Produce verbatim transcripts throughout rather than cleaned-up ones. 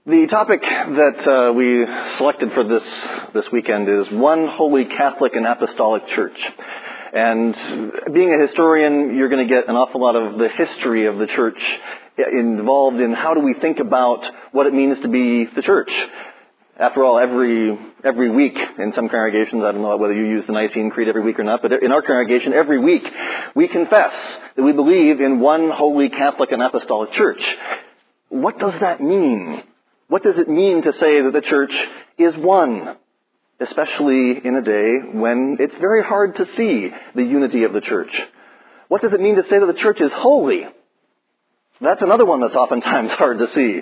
The topic that uh, we selected for this this weekend is One Holy Catholic and Apostolic Church. And being a historian, you're going to get an awful lot of the history of the church involved in how do we think about what it means to be the church. After all, every every week in some congregations, I don't know whether you use the Nicene Creed every week or not, but in our congregation, every week we confess that we believe in one Holy Catholic and Apostolic Church. What does that mean? What does it mean to say that the church is one, especially in a day when it's very hard to see the unity of the church? What does it mean to say that the church is holy? That's another one that's oftentimes hard to see.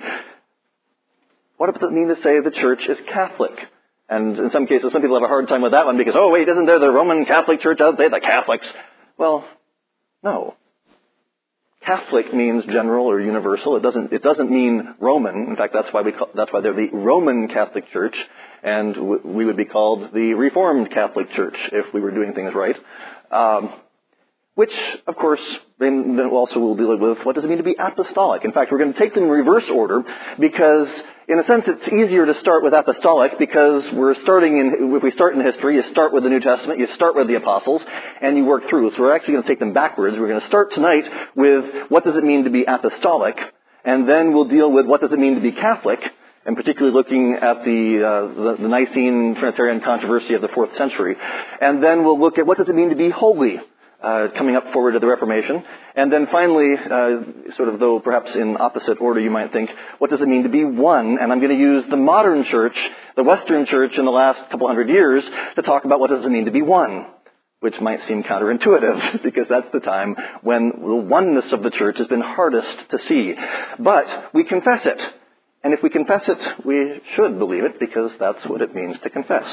What does it mean to say the church is Catholic? And in some cases, some people have a hard time with that one because, oh, wait, isn't there the Roman Catholic Church out there, the Catholics? Well, no. Catholic means general or universal. It doesn't. It doesn't mean Roman. In fact, that's why we. Call, that's why they're the Roman Catholic Church, and w- we would be called the Reformed Catholic Church if we were doing things right. Um, which, of course, then, then also we'll deal with what does it mean to be apostolic. In fact, we're going to take them in reverse order because, in a sense, it's easier to start with apostolic because we're starting in. If we start in history, you start with the New Testament, you start with the apostles, and you work through. So we're actually going to take them backwards. We're going to start tonight with what does it mean to be apostolic, and then we'll deal with what does it mean to be Catholic, and particularly looking at the, uh, the, the Nicene Trinitarian controversy of the fourth century. And then we'll look at what does it mean to be holy, uh, coming up forward to the Reformation. And then finally, uh, sort of though perhaps in opposite order you might think, what does it mean to be one? And I'm going to use the modern church, the Western church in the last couple hundred years, to talk about what does it mean to be one, which might seem counterintuitive because that's the time when the oneness of the church has been hardest to see. But we confess it. And if we confess it, we should believe it because that's what it means to confess.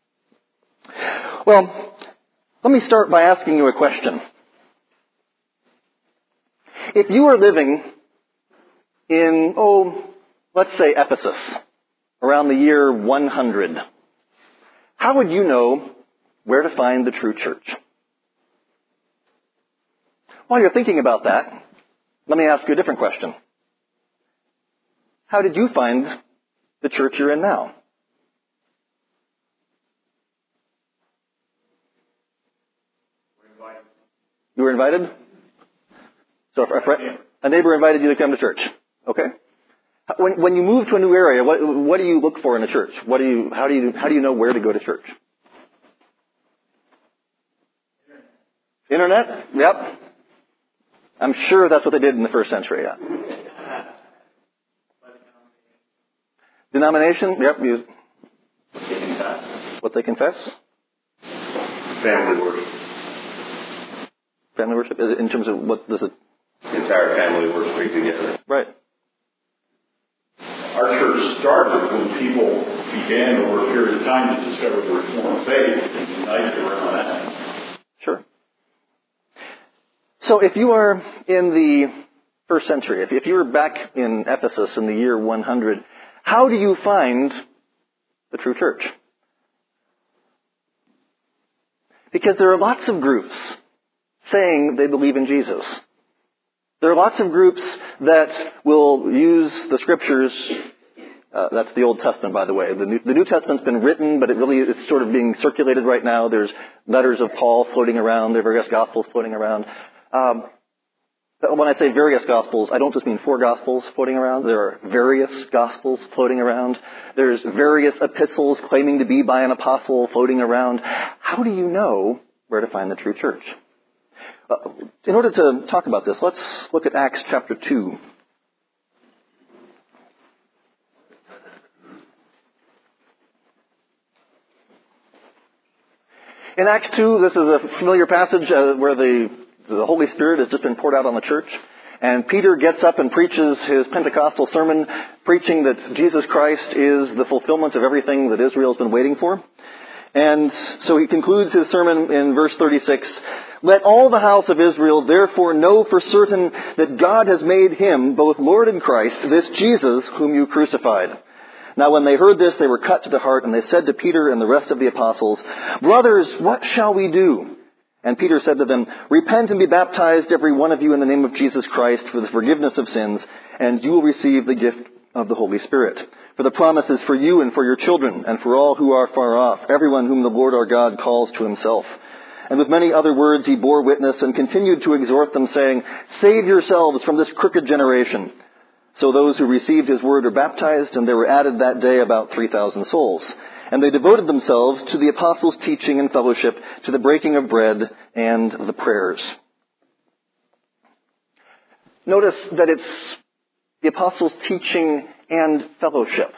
Well, let me start by asking you a question. If you are living in, oh, let's say Ephesus, around the year one hundred, how would you know where to find the true church? While you're thinking about that, let me ask you a different question. How did you find the church you're in now? You were invited? So a, friend, a neighbor invited you to come to church. Okay. When, when you move to a new area, what, what do you look for in a church? What do you, how do you, how do you know where to go to church? Internet? Yep. I'm sure that's what they did in the first century. Yeah. Denomination? Yep. You, what they confess? Family worship. Family worship? Is it in terms of what does it? The entire family worshiping together. Right. Our church started when people began over a period of time to discover the Reformed faith and united around that. Sure. So if you are in the first century, if, if you were back in Ephesus in the year one hundred, how do you find the true church? Because there are lots of groups saying they believe in Jesus. There are lots of groups that will use the scriptures. Uh, that's the Old Testament, by the way. The New, the New Testament's been written, but it really is sort of being circulated right now. There's letters of Paul floating around. There are various Gospels floating around. Um, when I say various Gospels, I don't just mean four Gospels floating around. There are various Gospels floating around. There's various epistles claiming to be by an apostle floating around. How do you know where to find the true church? Uh, in order to talk about this, let's look at Acts chapter two. In Acts two, this is a familiar passage uh, where the, the Holy Spirit has just been poured out on the church. And Peter gets up and preaches his Pentecostal sermon, preaching that Jesus Christ is the fulfillment of everything that Israel's been waiting for. And so he concludes his sermon in verse thirty-six. Let all the house of Israel therefore know for certain that God has made him, both Lord and Christ, this Jesus whom you crucified. Now when they heard this, they were cut to the heart, and they said to Peter and the rest of the apostles, Brothers, what shall we do? And Peter said to them, Repent and be baptized, every one of you, in the name of Jesus Christ, for the forgiveness of sins, and you will receive the gift of the Holy Spirit. For the promise is for you and for your children and for all who are far off, everyone whom the Lord our God calls to himself. And with many other words he bore witness and continued to exhort them, saying, Save yourselves from this crooked generation. So those who received his word were baptized, and there were added that day about three thousand souls. And they devoted themselves to the apostles' teaching and fellowship, to the breaking of bread and the prayers. Notice that it's the apostles' teaching and fellowship.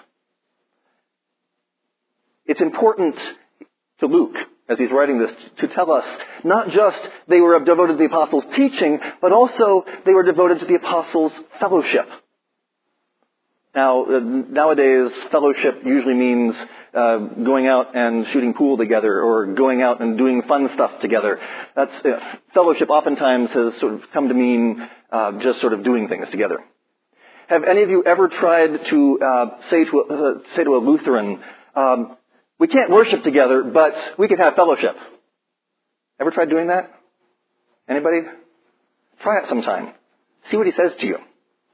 It's important to Luke, as he's writing this, to tell us not just they were devoted to the apostles' teaching, but also they were devoted to the apostles' fellowship. Now, uh, nowadays, fellowship usually means uh, going out and shooting pool together or going out and doing fun stuff together. That's uh, fellowship oftentimes has sort of come to mean uh, just sort of doing things together. Have any of you ever tried to uh, say to a, uh, say to a Lutheran, um, we can't worship together, but we can have fellowship? Ever tried doing that? Anybody? Try it sometime. See what he says to you.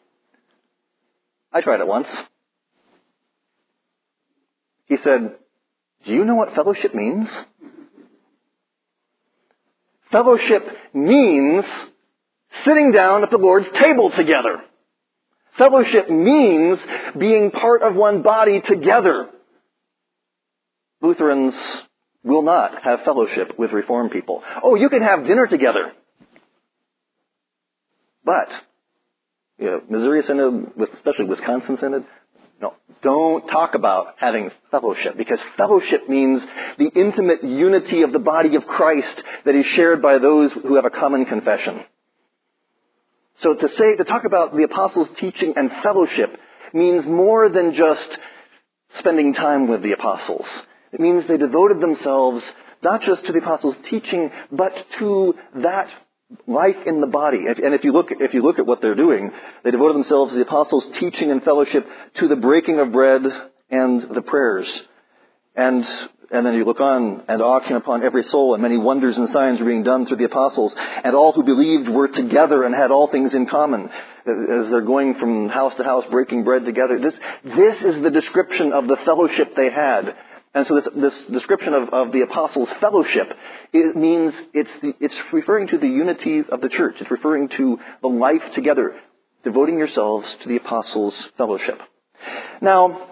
I tried it once. He said, do you know what fellowship means? Fellowship means sitting down at the Lord's table together. Fellowship means being part of one body together. Lutherans will not have fellowship with Reformed people. Oh, you can have dinner together. But You know, Missouri Synod, especially Wisconsin Synod, no, don't talk about having fellowship, because fellowship means the intimate unity of the body of Christ that is shared by those who have a common confession. So to say, to talk about the apostles' teaching and fellowship means more than just spending time with the apostles. It means they devoted themselves not just to the apostles' teaching, but to that life in the body. And if you look, if you look at what they're doing, they devoted themselves to the apostles' teaching and fellowship, to the breaking of bread and the prayers. And, and then you look on, and awe came upon every soul, and many wonders and signs were being done through the apostles. And all who believed were together and had all things in common. As they're going from house to house, breaking bread together. This, this is the description of the fellowship they had. And so this, this description of, of the apostles' fellowship, it means it's, the, it's referring to the unity of the church. It's referring to the life together, devoting yourselves to the apostles' fellowship. Now,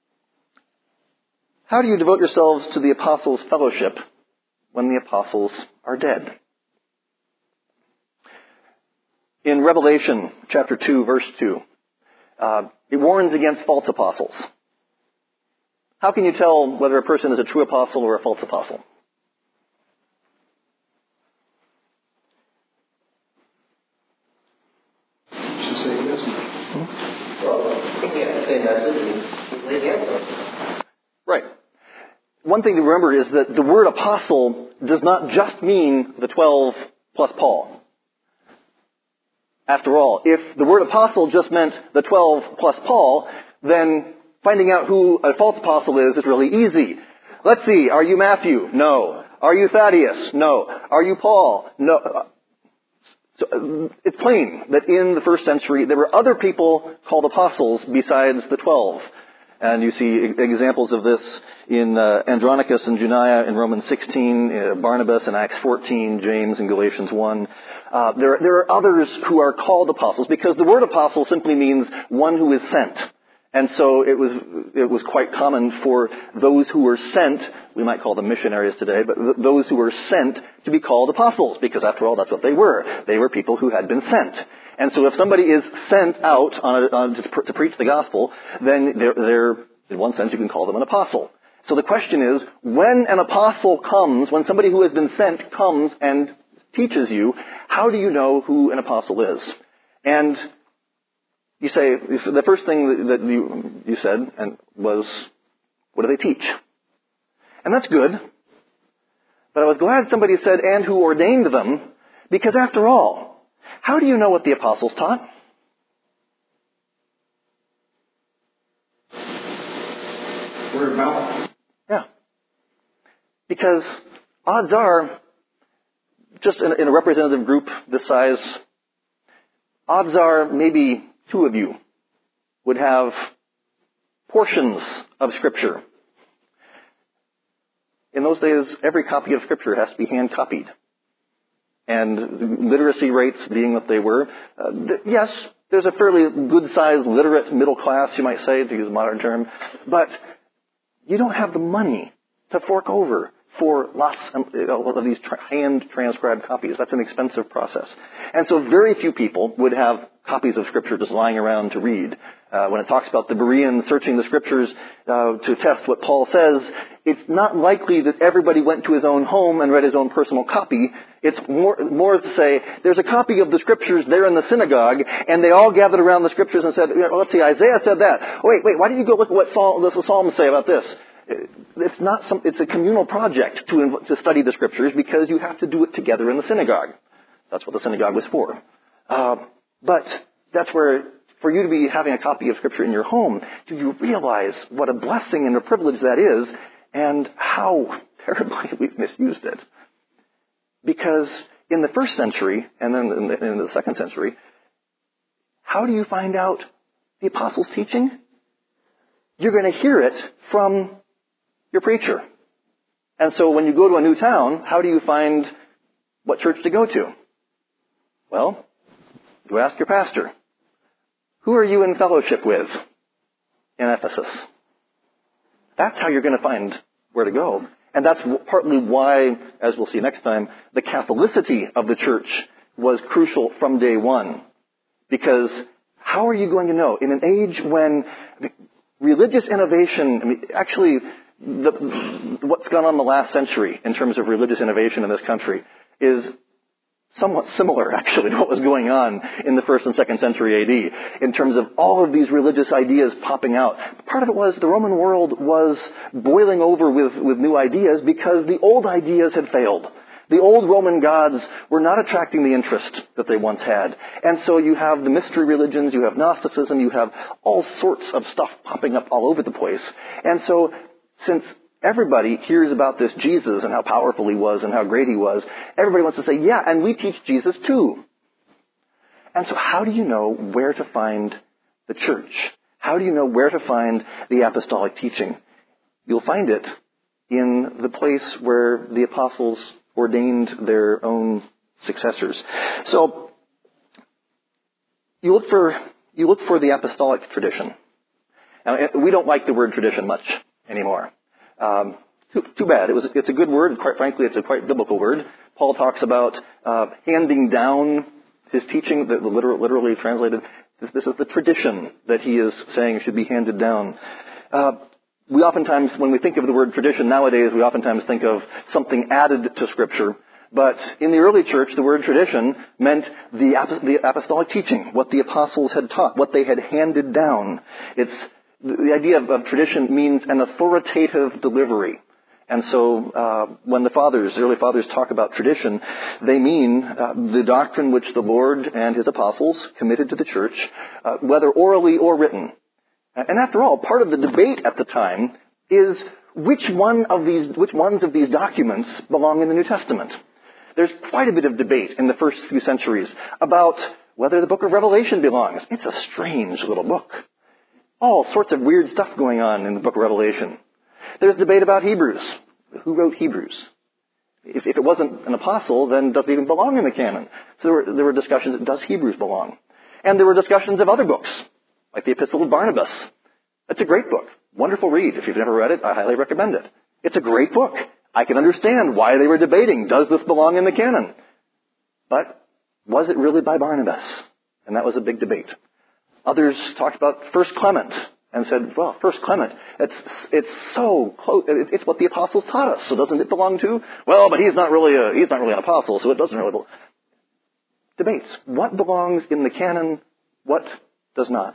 how do you devote yourselves to the apostles' fellowship when the apostles are dead? In Revelation chapter two, verse two, uh, it warns against false apostles. How can you tell whether a person is a true apostle or a false apostle? Should say yes. Right. One thing to remember is that the word apostle does not just mean the twelve plus Paul. After all, if the word apostle just meant the twelve plus Paul, then finding out who a false apostle is is really easy. Let's see, are you Matthew? No. Are you Thaddeus? No. Are you Paul? No. So it's plain that in the first century there were other people called apostles besides the twelve. And you see examples of this in uh, Andronicus and Juniah in Romans sixteen, uh, Barnabas in Acts fourteen, James in Galatians one. Uh, there, there are others who are called apostles because the word apostle simply means one who is sent. And so it was it was quite common for those who were sent, we might call them missionaries today, but th- those who were sent to be called apostles, because after all, that's what they were. They were people who had been sent. And so if somebody is sent out on a, on, to, to preach the gospel, then they're, they're, in one sense, you can call them an apostle. So the question is, when an apostle comes, when somebody who has been sent comes and teaches you, how do you know who an apostle is? And you say, the first thing that you, you said and was, what do they teach? And that's good. But I was glad somebody said, and who ordained them, because after all, how do you know what the apostles taught? Word of mouth. Yeah. Because odds are, just in, in a representative group this size, odds are maybe two of you would have portions of Scripture. In those days, every copy of Scripture has to be hand-copied. And literacy rates being what they were, uh, th- yes, there's a fairly good-sized literate middle class, you might say, to use a modern term, but you don't have the money to fork over for lots of these hand-transcribed copies. That's an expensive process. And so very few people would have copies of Scripture just lying around to read. Uh, when it talks about the Bereans searching the Scriptures uh, to test what Paul says, it's not likely that everybody went to his own home and read his own personal copy. It's more, more to say, there's a copy of the Scriptures there in the synagogue, and they all gathered around the Scriptures and said, well, let's see, Isaiah said that. Wait, wait, why don't you go look at what Psalm, the Psalms say about this? It's not some, it's a communal project to, to study the Scriptures because you have to do it together in the synagogue. That's what the synagogue was for. Uh, but that's where, for you to be having a copy of Scripture in your home, do you realize what a blessing and a privilege that is and how terribly we've misused it? Because in the first century, and then in the, in the second century, how do you find out the apostles' teaching? You're going to hear it from your preacher. And so when you go to a new town, how do you find what church to go to? Well, you ask your pastor. Who are you in fellowship with in Ephesus? That's how you're going to find where to go. And that's partly why, as we'll see next time, the Catholicity of the church was crucial from day one. Because how are you going to know? In an age when religious innovation, I mean, actually, the, what's gone on in the last century in terms of religious innovation in this country is somewhat similar, actually, to what was going on in the first and second century A D in terms of all of these religious ideas popping out. Part of it was the Roman world was boiling over with, with new ideas because the old ideas had failed. The old Roman gods were not attracting the interest that they once had. And so you have the mystery religions, you have Gnosticism, you have all sorts of stuff popping up all over the place. And so since everybody hears about this Jesus and how powerful he was and how great he was, everybody wants to say, yeah, and we teach Jesus too. And so how do you know where to find the church? How do you know where to find the apostolic teaching? You'll find it in the place where the apostles ordained their own successors. So you look for you look for the apostolic tradition. Now, we don't like the word tradition much anymore. Um, too, too bad. It was it's a good word. And quite frankly, it's a quite biblical word. Paul talks about uh, handing down his teaching. The, the literal, literally translated, this, this is the tradition that he is saying should be handed down. Uh, We oftentimes, when we think of the word tradition nowadays, we oftentimes think of something added to Scripture. But in the early church, the word tradition meant the, the apostolic teaching, what the apostles had taught, what they had handed down. It's the idea of, of tradition means an authoritative delivery. And so uh, when the fathers, the early fathers talk about tradition, they mean uh, the doctrine which the Lord and his apostles committed to the church, uh, whether orally or written. And after all, part of the debate at the time is which one of these, which ones of these documents belong in the New Testament. There's quite a bit of debate in the first few centuries about whether the book of Revelation belongs. It's a strange little book. All sorts of weird stuff going on in the book of Revelation. There's debate about Hebrews. Who wrote Hebrews? If, if it wasn't an apostle, then does it even belong in the canon? So there were, there were discussions, does Hebrews belong? And there were discussions of other books, like the Epistle of Barnabas. It's a great book. Wonderful read. If you've never read it, I highly recommend it. It's a great book. I can understand why they were debating, does this belong in the canon? But was it really by Barnabas? And that was a big debate. Others talked about First Clement and said, well, First Clement, it's it's so close. It's what the apostles taught us, so doesn't it belong to? Well, but he's not really a he's not really an apostle, so it doesn't really belong. Debates. What belongs in the canon? What does not?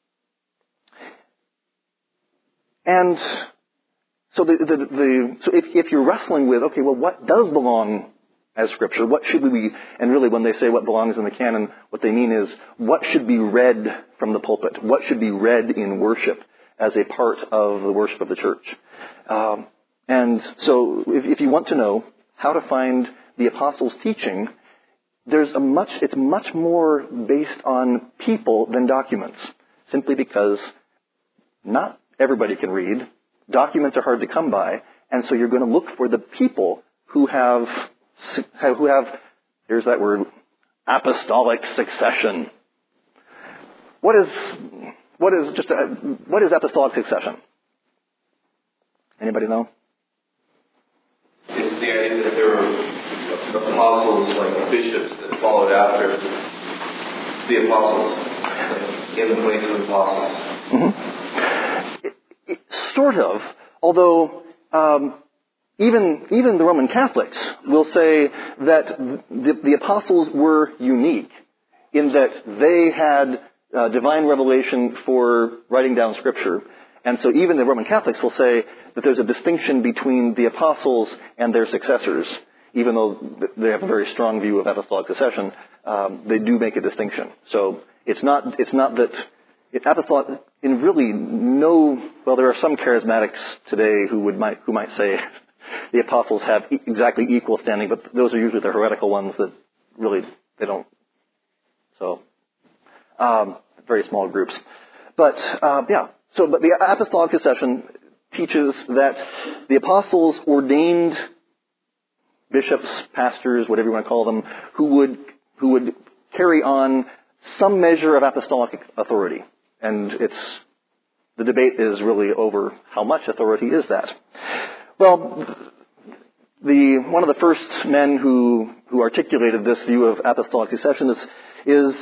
And so the, the, the so if, if you're wrestling with, okay, well, what does belong as Scripture? What should we be, and really when they say what belongs in the canon, what they mean is what should be read from the pulpit? What should be read in worship as a part of the worship of the church? Um, and so if, if you want to know how to find the apostles' teaching, there's a much, it's much more based on people than documents, simply because not everybody can read. Documents are hard to come by, and so you're going to look for the people who have, who have, here's that word, apostolic succession. What is, what is just, a, what is apostolic succession? Anybody know? It's the idea that there were apostles, like bishops, that followed after the apostles, in the place of apostles. Mm-hmm. It, it, sort of, although um, even even the Roman Catholics will say that the, the apostles were unique in that they had uh, divine revelation for writing down Scripture. And so even the Roman Catholics will say that there's a distinction between the apostles and their successors. Even though they have a very strong view of apostolic succession, um, they do make a distinction. So it's not it's not that it, apostolic in really no. Well, there are some charismatics today who would might who might say the apostles have e- exactly equal standing, but those are usually the heretical ones that really they don't. So um, very small groups, but uh, yeah. So, but the apostolic succession teaches that the apostles ordained bishops, pastors, whatever you want to call them, who would who would carry on some measure of apostolic authority. And it's the debate is really over how much authority is that. Well, the one of the first men who who articulated this view of apostolic succession is is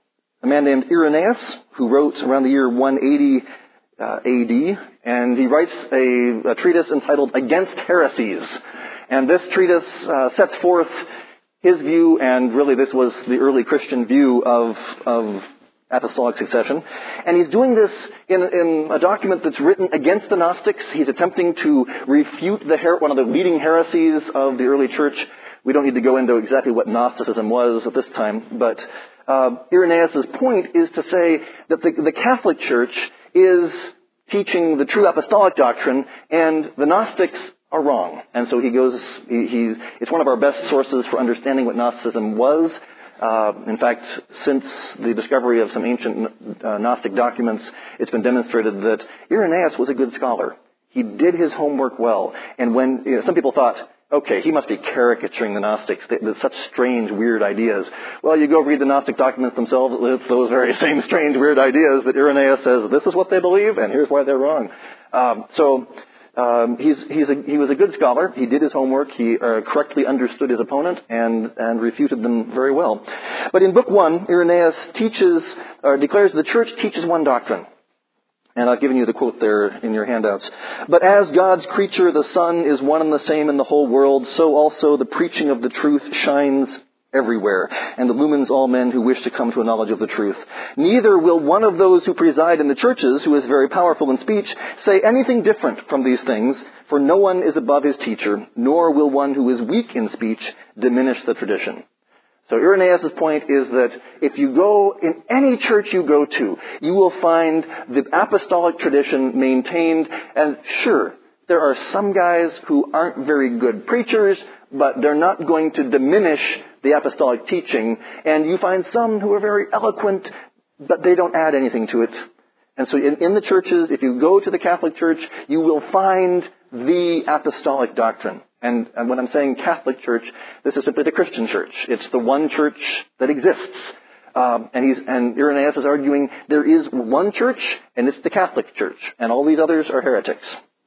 a man named Irenaeus, who wrote around the year one eighty uh, A D, and he writes a, a treatise entitled Against Heresies. And this treatise uh, sets forth his view, and really this was the early Christian view of, of apostolic succession. And he's doing this in, in a document that's written against the Gnostics. He's attempting to refute the her- one of the leading heresies of the early church. We don't need to go into exactly what Gnosticism was at this time, but uh, Irenaeus' point is to say that the, the Catholic Church is teaching the true apostolic doctrine, and the Gnostics are wrong. And so he goes, he, he, it's one of our best sources for understanding what Gnosticism was. Uh, in fact, since the discovery of some ancient uh, Gnostic documents, it's been demonstrated that Irenaeus was a good scholar. He did his homework well. And when, you know, some people thought, okay, he must be caricaturing the Gnostics. They, they're such strange, weird ideas. Well, you go read the Gnostic documents themselves, it's those very same strange, weird ideas that Irenaeus says, this is what they believe, and here's why they're wrong. Um, so, Um, he's, he's a, he was a good scholar. He did his homework. He uh, correctly understood his opponent and, and refuted them very well. But in Book One, Irenaeus teaches, or declares the church teaches one doctrine. And I've given you the quote there in your handouts. But as God's creature, the sun is one and the same in the whole world, so also the preaching of the truth shines everywhere, and illumines all men who wish to come to a knowledge of the truth. Neither will one of those who preside in the churches, who is very powerful in speech, say anything different from these things, for no one is above his teacher, nor will one who is weak in speech diminish the tradition. So Irenaeus' point is that if you go, in any church you go to, you will find the apostolic tradition maintained, and sure, there are some guys who aren't very good preachers, but they're not going to diminish the apostolic teaching. And you find some who are very eloquent, but they don't add anything to it. And so in, in the churches, if you go to the Catholic Church, you will find the apostolic doctrine. And, and when I'm saying Catholic Church, this is simply the Christian church. It's the one church that exists. Um, and he's and Irenaeus is arguing there is one church, and it's the Catholic Church, and all these others are heretics.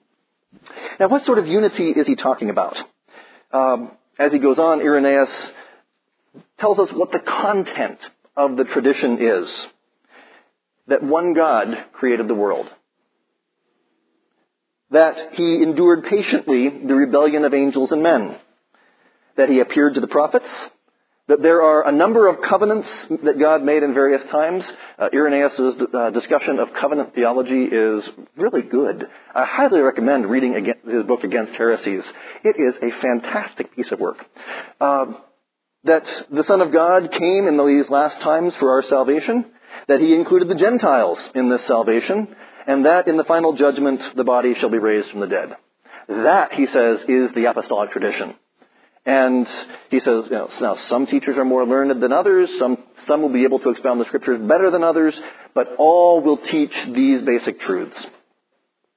Now, what sort of unity is he talking about? Um, as he goes on, Irenaeus tells us what the content of the tradition is. That one God created the world. That he endured patiently the rebellion of angels and men. That he appeared to the prophets. That there are a number of covenants that God made in various times. Uh, Irenaeus' uh, discussion of covenant theology is really good. I highly recommend reading against, his book Against Heresies. It is a fantastic piece of work. Uh, that the Son of God came in these last times for our salvation. That he included the Gentiles in this salvation. And that in the final judgment, the body shall be raised from the dead. That, he says, is the apostolic tradition. And he says, you know, now some teachers are more learned than others, some some will be able to expound the scriptures better than others, but all will teach these basic truths.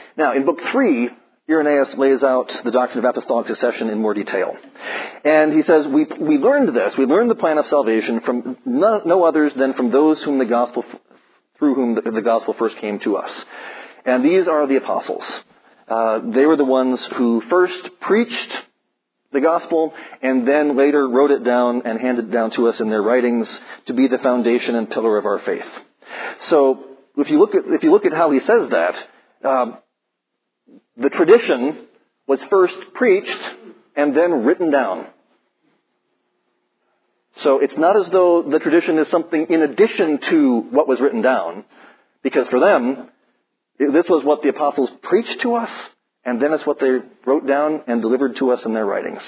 Now, in book three, Irenaeus lays out the doctrine of apostolic succession in more detail. And he says, we, we learned this, we learned the plan of salvation from no, no others than from those whom the gospel, through whom the, the gospel first came to us. And these are the apostles. Uh, they were the ones who first preached the gospel and then later wrote it down and handed it down to us in their writings to be the foundation and pillar of our faith. So if you look at, if you look at how he says that, um, the tradition was first preached and then written down. So it's not as though the tradition is something in addition to what was written down, because for them, this was what the apostles preached to us, and then it's what they wrote down and delivered to us in their writings.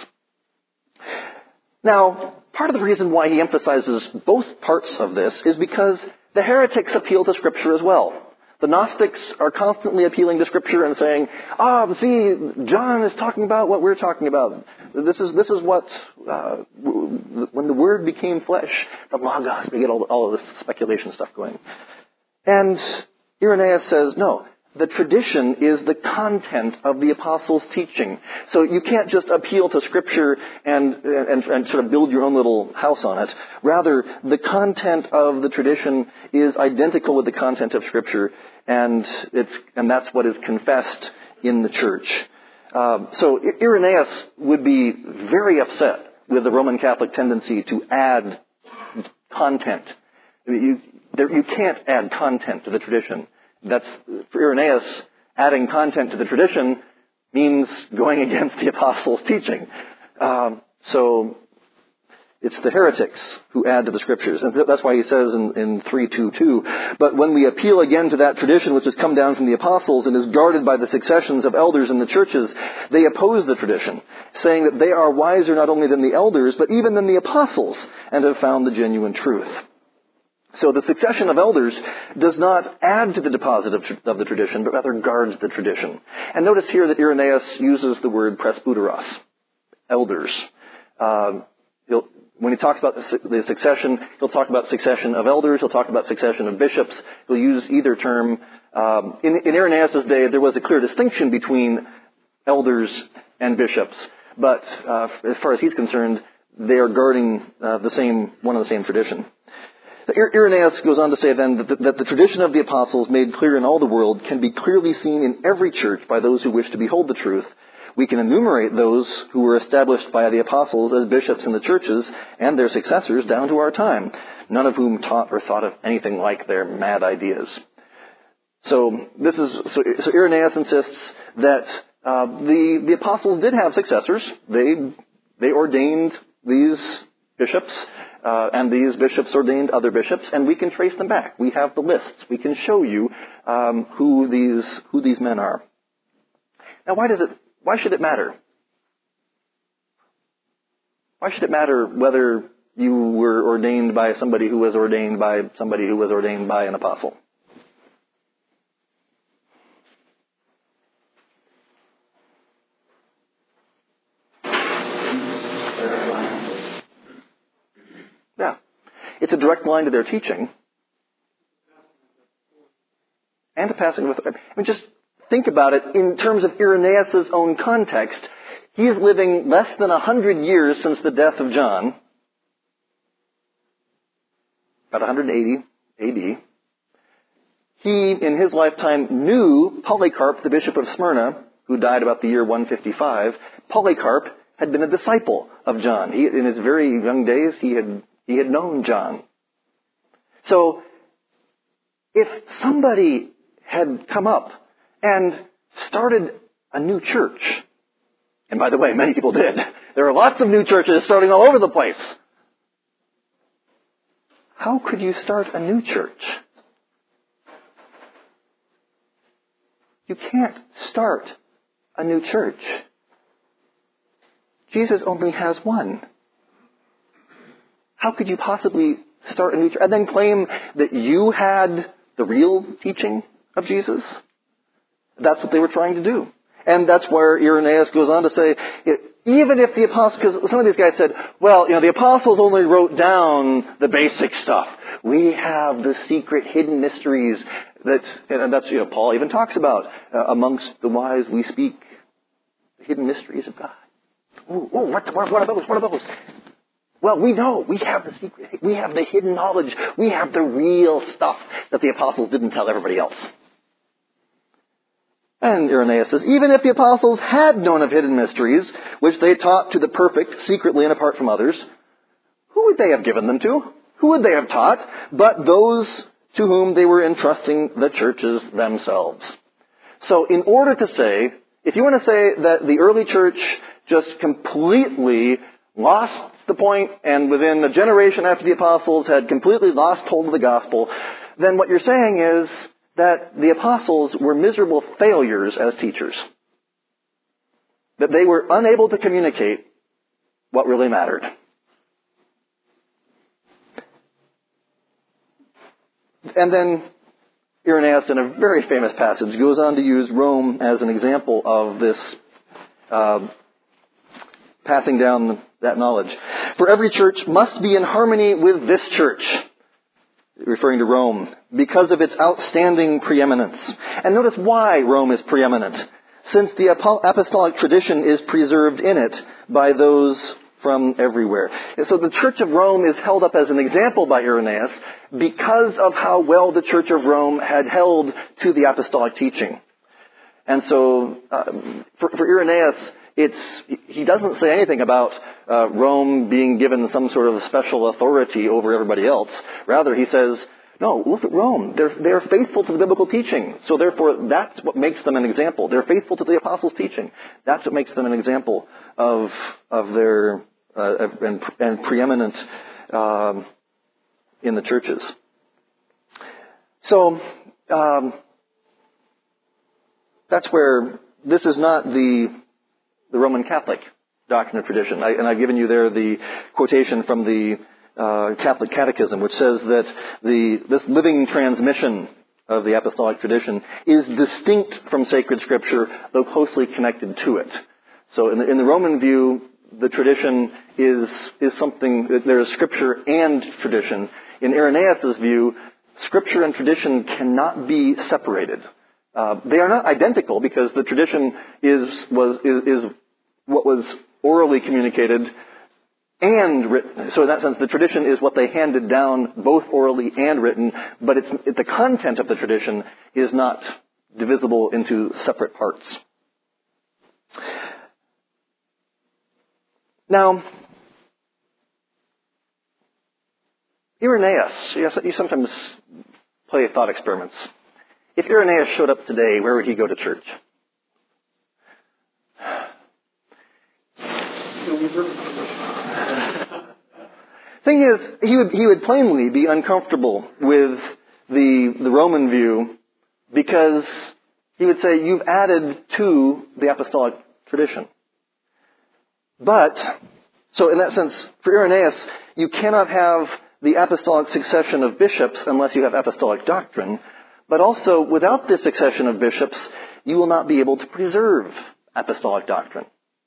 Now, part of the reason why he emphasizes both parts of this is because the heretics appeal to Scripture as well. The Gnostics are constantly appealing to Scripture and saying, ah, oh, see, John is talking about what we're talking about. This is this is what, uh, when the Word became flesh, the Logos, we get all, all of this speculation stuff going. And Irenaeus says, no, the tradition is the content of the apostles' teaching. So you can't just appeal to Scripture and, and, and sort of build your own little house on it. Rather, the content of the tradition is identical with the content of Scripture, and it's and that's what is confessed in the church. Um, so Irenaeus would be very upset with the Roman Catholic tendency to add content. You, there, you can't add content to the tradition. That's, for Irenaeus, adding content to the tradition means going against the apostles' teaching. Um, so it's the heretics who add to the Scriptures. And that's why he says in, in three two two, but when we appeal again to that tradition which has come down from the apostles and is guarded by the successions of elders in the churches, they oppose the tradition, saying that they are wiser not only than the elders, but even than the apostles, and have found the genuine truth. So the succession of elders does not add to the deposit of, of the tradition, but rather guards the tradition. And notice here that Irenaeus uses the word presbyteros, elders. Um, he'll, when he talks about the, the succession, he'll talk about succession of elders, he'll talk about succession of bishops, he'll use either term. Um, in, in Irenaeus' day, there was a clear distinction between elders and bishops, but uh, as far as he's concerned, they are guarding uh, the same, one and the same tradition. Irenaeus goes on to say then that the, that the tradition of the apostles made clear in all the world can be clearly seen in every church by those who wish to behold the truth. We can enumerate those who were established by the apostles as bishops in the churches and their successors down to our time, none of whom taught or thought of anything like their mad ideas. So this is so, so Irenaeus insists that uh, the the apostles did have successors. They they ordained these bishops. Uh, and these bishops ordained other bishops, and we can trace them back. We have the lists. We can show you um, who these who these men are. Now, why does it? Why should it matter? Why should it matter whether you were ordained by somebody who was ordained by somebody who was ordained by an apostle? Yeah. It's a direct line to their teaching. And to passing with... I mean, just think about it in terms of Irenaeus' own context. He is living less than a hundred years since the death of John. About one hundred eighty A D. He, in his lifetime, knew Polycarp, the bishop of Smyrna, who died about the year one fifty-five. Polycarp had been a disciple of John. He, in his very young days, he had... He had known John. So, if somebody had come up and started a new church, and by the way, many people did. There are lots of new churches starting all over the place. How could you start a new church? You can't start a new church. Jesus only has one. How could you possibly start a new church and then claim that you had the real teaching of Jesus? That's what they were trying to do. And that's where Irenaeus goes on to say, even if the apostles, because some of these guys said, well, you know, the apostles only wrote down the basic stuff. We have the secret hidden mysteries that, and that's, you know, Paul even talks about. uh, amongst the wise we speak the hidden mysteries of God. Ooh, ooh, what, what, what are those? What are those? Well, we know. We have the secret. We have the hidden knowledge. We have the real stuff that the apostles didn't tell everybody else. And Irenaeus says, even if the apostles had known of hidden mysteries, which they taught to the perfect, secretly and apart from others, who would they have given them to? Who would they have taught? But those to whom they were entrusting the churches themselves. So in order to say, if you want to say that the early church just completely lost the point and within a generation after the apostles had completely lost hold of the gospel, then what you're saying is that the apostles were miserable failures as teachers. That they were unable to communicate what really mattered. And then Irenaeus, in a very famous passage, goes on to use Rome as an example of this uh, passing down that knowledge. For every church must be in harmony with this church, referring to Rome, because of its outstanding preeminence. And notice why Rome is preeminent. Since the apostolic tradition is preserved in it by those from everywhere. And so the Church of Rome is held up as an example by Irenaeus because of how well the Church of Rome had held to the apostolic teaching. And so uh, for, for Irenaeus, it's he doesn't say anything about uh, Rome being given some sort of special authority over everybody else. Rather, he says, no, look at Rome. They're, they're faithful to the biblical teaching. So therefore, that's what makes them an example. They're faithful to the apostles' teaching. That's what makes them an example of of their uh, and, and preeminent um, in the churches. So um, that's where this is not the the Roman Catholic doctrine of tradition. I, and I've given you there the quotation from the uh, Catholic Catechism, which says that the this living transmission of the apostolic tradition is distinct from sacred Scripture, though closely connected to it. So in the, in the Roman view, the tradition is is something, there is Scripture and tradition. In Irenaeus' view, Scripture and tradition cannot be separated. Uh, they are not identical because the tradition is was is, is what was orally communicated and written. So in that sense, the tradition is what they handed down both orally and written, but it's, it, the content of the tradition is not divisible into separate parts. Now, Irenaeus, you sometimes play thought experiments. If Irenaeus showed up today, where would he go to church? Thing is, he would he would plainly be uncomfortable with the the Roman view because he would say you've added to the apostolic tradition. But so in that sense, for Irenaeus, you cannot have the apostolic succession of bishops unless you have apostolic doctrine. But also, without this succession of bishops, you will not be able to preserve apostolic doctrine.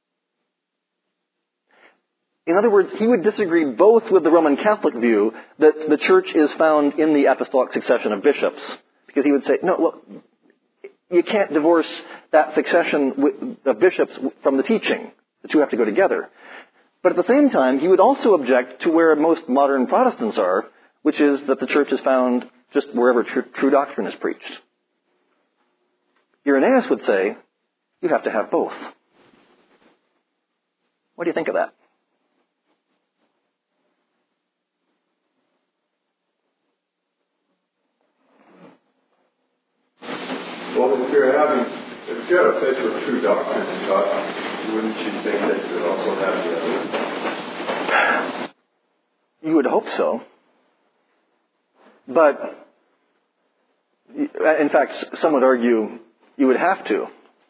In other words, he would disagree both with the Roman Catholic view that the church is found in the apostolic succession of bishops. Because he would say, no, look, you can't divorce that succession of bishops from the teaching. The two have to go together. But at the same time, he would also object to where most modern Protestants are, which is that the church is found just wherever true, true doctrine is preached. Irenaeus would say, you have to have both. What do you think of that? Well, if you're having, if you have a place where true doctrine is taught, wouldn't you think that you would also have the other? You would hope so. But, in fact, some would argue you would have to.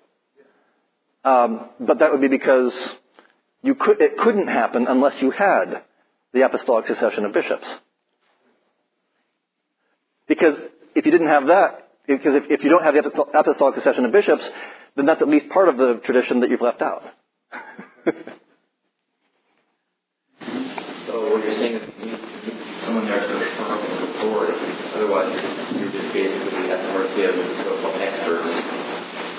Um, but that would be because you could, it couldn't happen unless you had the apostolic succession of bishops. Because if you didn't have that, because if, if you don't have the apostolic succession of bishops, then that's at least part of the tradition that you've left out. So what you're saying is you need someone there to affirm and support. Otherwise, you're just basically at the mercy of the so-called experts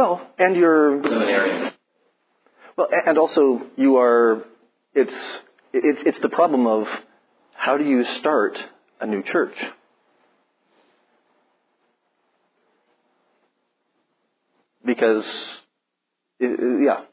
Well, and you're... Seminarians. Well, and also you are, it's, it's, it's the problem of how do you start a new church? Because, yeah.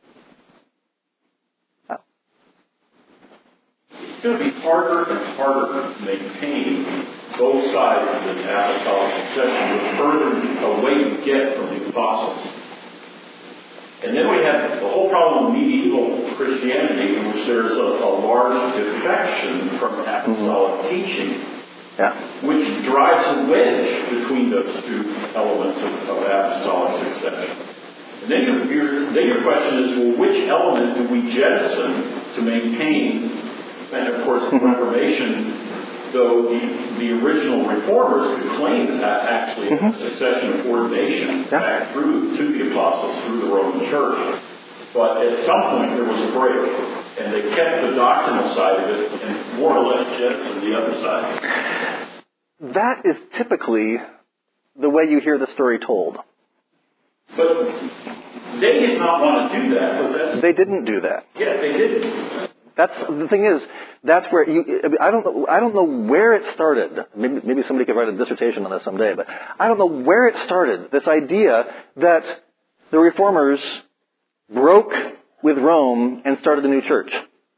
It's going to be harder and harder to maintain both sides of this apostolic succession the further away you get from the apostles. And then we have the whole problem of medieval Christianity, in which there's a, a large defection from apostolic mm-hmm. teaching, yeah. which drives a wedge between those two elements of, of apostolic succession. And then your, your, then your question is, well, which element do we jettison to maintain? And of course, the Reformation, though the, the original reformers could claim that actually mm-hmm. a succession of ordination yeah. back through to the apostles, through the Roman Church. But at some point there was a break, and they kept the doctrinal side of it and more or less jettisoned the other side. That is typically the way you hear the story told. But they did not want to do that. But that's, they didn't do that. Yeah, they didn't. That's the thing is, that's where you. I don't know. I don't know where it started. Maybe, maybe somebody could write a dissertation on this someday. But I don't know where it started. This idea that the reformers broke with Rome and started a new church.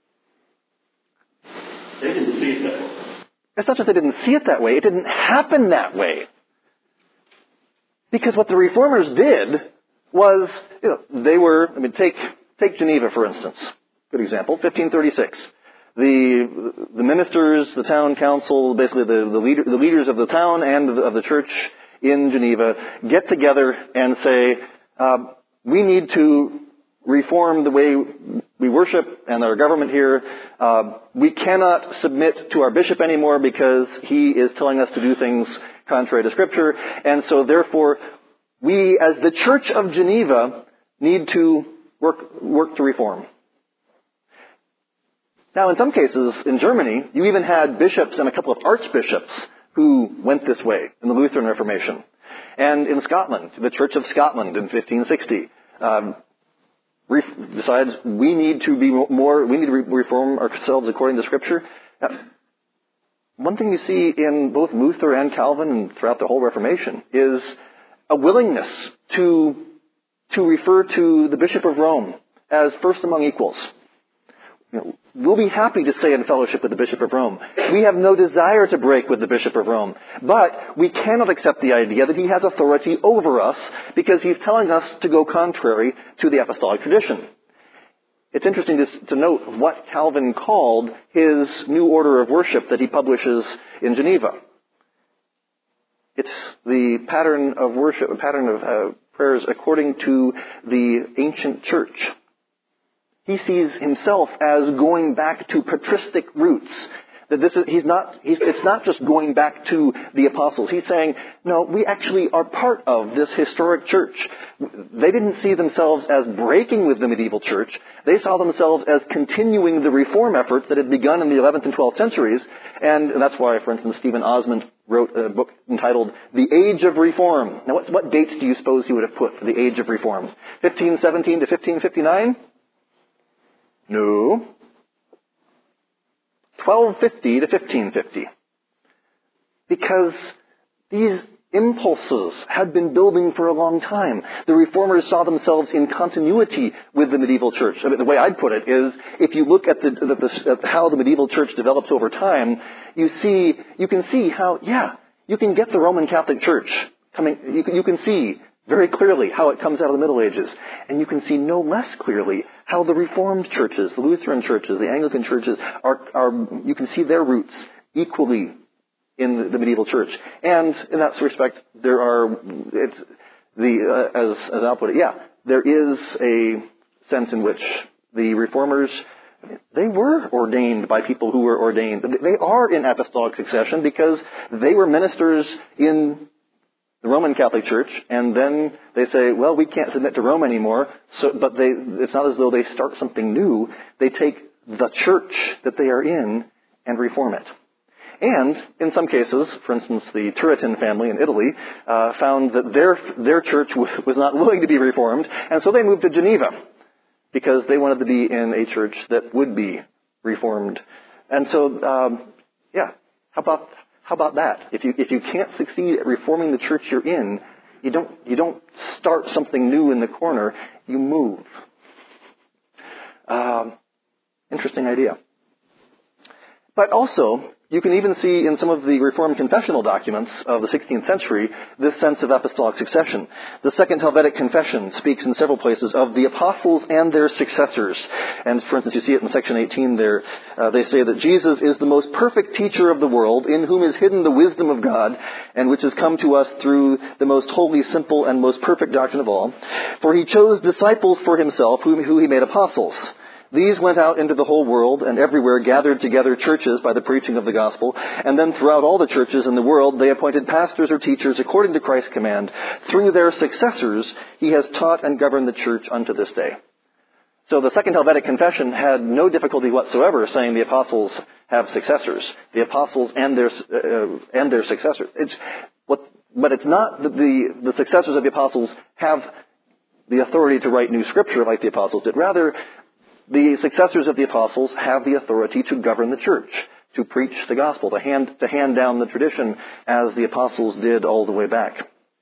They didn't see it that way. It's not just they didn't see it that way. It didn't happen that way. Because what the reformers did was, you know, they were. I mean, take take Geneva for instance. Good example, fifteen thirty-six. The the ministers, the town council, basically the the, leader, the leaders of the town and of the, of the church in Geneva get together and say, uh, we need to reform the way we worship and our government here. Uh, we cannot submit to our bishop anymore because he is telling us to do things contrary to Scripture, and so therefore we, as the Church of Geneva, need to work work to reform. Now, in some cases, in Germany, you even had bishops and a couple of archbishops who went this way in the Lutheran Reformation. And in Scotland, the Church of Scotland in fifteen sixty um, re- decides we need to be more, we need to re- reform ourselves according to Scripture. Now, one thing you see in both Luther and Calvin and throughout the whole Reformation is a willingness to to refer to the Bishop of Rome as first among equals. You know, we'll be happy to stay in fellowship with the Bishop of Rome. We have no desire to break with the Bishop of Rome. But we cannot accept the idea that he has authority over us because he's telling us to go contrary to the apostolic tradition. It's interesting to, to note what Calvin called his new order of worship that he publishes in Geneva. It's the pattern of worship, a pattern of uh, prayers according to the ancient church. He sees himself as going back to patristic roots. That this is, he's not, he's, it's not just going back to the apostles. He's saying, no, we actually are part of this historic church. They didn't see themselves as breaking with the medieval church. They saw themselves as continuing the reform efforts that had begun in the eleventh and twelfth centuries. And, and that's why, for instance, Stephen Osmond wrote a book entitled The Age of Reform. Now, what, what dates do you suppose he would have put for the Age of Reform? fifteen seventeen to fifteen fifty-nine? No. twelve fifty to fifteen fifty. Because these impulses had been building for a long time. The reformers saw themselves in continuity with the medieval church. I mean, the way I'd put it is, if you look at, the, the, the, at how the medieval church develops over time, you see, you can see how, yeah, you can get the Roman Catholic Church coming, you, you can see very clearly how it comes out of the Middle Ages. And you can see no less clearly how the Reformed churches, the Lutheran churches, the Anglican churches, are, are you can see their roots equally in the medieval church. And in that respect, there are, it's the, uh, as, as I'll put it, yeah, there is a sense in which the Reformers, they were ordained by people who were ordained. They are in apostolic succession because they were ministers in the Roman Catholic Church, and then they say, well, we can't submit to Rome anymore, so, but they, it's not as though they start something new. They take the church that they are in and reform it. And in some cases, for instance, the Turretin family in Italy uh, found that their their church w- was not willing to be reformed, and so they moved to Geneva because they wanted to be in a church that would be reformed. And so, um, yeah, how about how about that? If you if you can't succeed at reforming the church you're in, you don't you don't start something new in the corner. You move. Um, interesting idea. But also, you can even see in some of the Reformed confessional documents of the sixteenth century this sense of apostolic succession. The Second Helvetic Confession speaks in several places of the apostles and their successors. And for instance, you see it in section eighteen there. Uh, they say that Jesus is the most perfect teacher of the world, in whom is hidden the wisdom of God, and which has come to us through the most holy, simple, and most perfect doctrine of all. For he chose disciples for himself, whom who he made apostles. These went out into the whole world and everywhere gathered together churches by the preaching of the gospel. And then throughout all the churches in the world, they appointed pastors or teachers according to Christ's command. Through their successors, he has taught and governed the church unto this day. So the Second Helvetic Confession had no difficulty whatsoever saying the apostles have successors. The apostles and their uh, and their successors. It's what, but it's not that the the successors of the apostles have the authority to write new scripture like the apostles did. Rather, the successors of the apostles have the authority to govern the church, to preach the gospel, to hand, to hand down the tradition as the apostles did all the way back.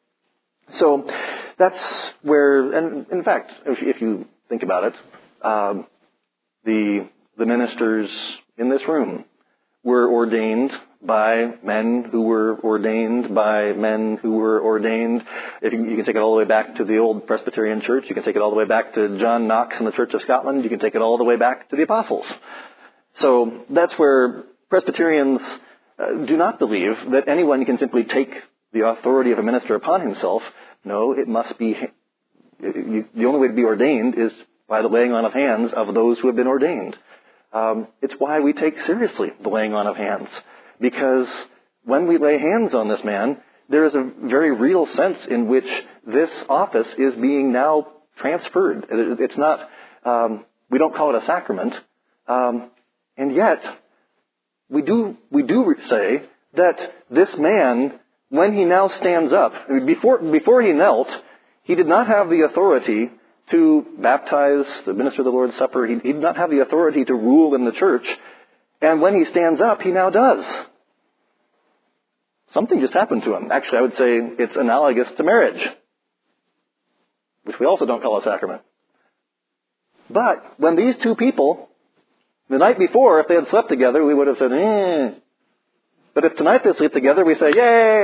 So that's where, and in fact, if, if you think about it, um, the the ministers in this room were ordained by men who were ordained by men who were ordained. If you, you can take it all the way back to the old Presbyterian Church. You can take it all the way back to John Knox and the Church of Scotland. You can take it all the way back to the apostles. So that's where Presbyterians uh, do not believe that anyone can simply take the authority of a minister upon himself. No, it must be, you, the only way to be ordained is by the laying on of hands of those who have been ordained. Um, it's why we take seriously the laying on of hands. Because when we lay hands on this man, there is a very real sense in which this office is being now transferred. It's not, um, we don't call it a sacrament. Um, and yet, we do, we do say that this man, when he now stands up, I mean, before, before he knelt, he did not have the authority to baptize, to administer the Lord's Supper. He, he did not have the authority to rule in the church. And when he stands up, he now does. Something just happened to him. Actually, I would say it's analogous to marriage, which we also don't call a sacrament. But when these two people, the night before, if they had slept together, we would have said, eh. But if tonight they sleep together, we say, yay.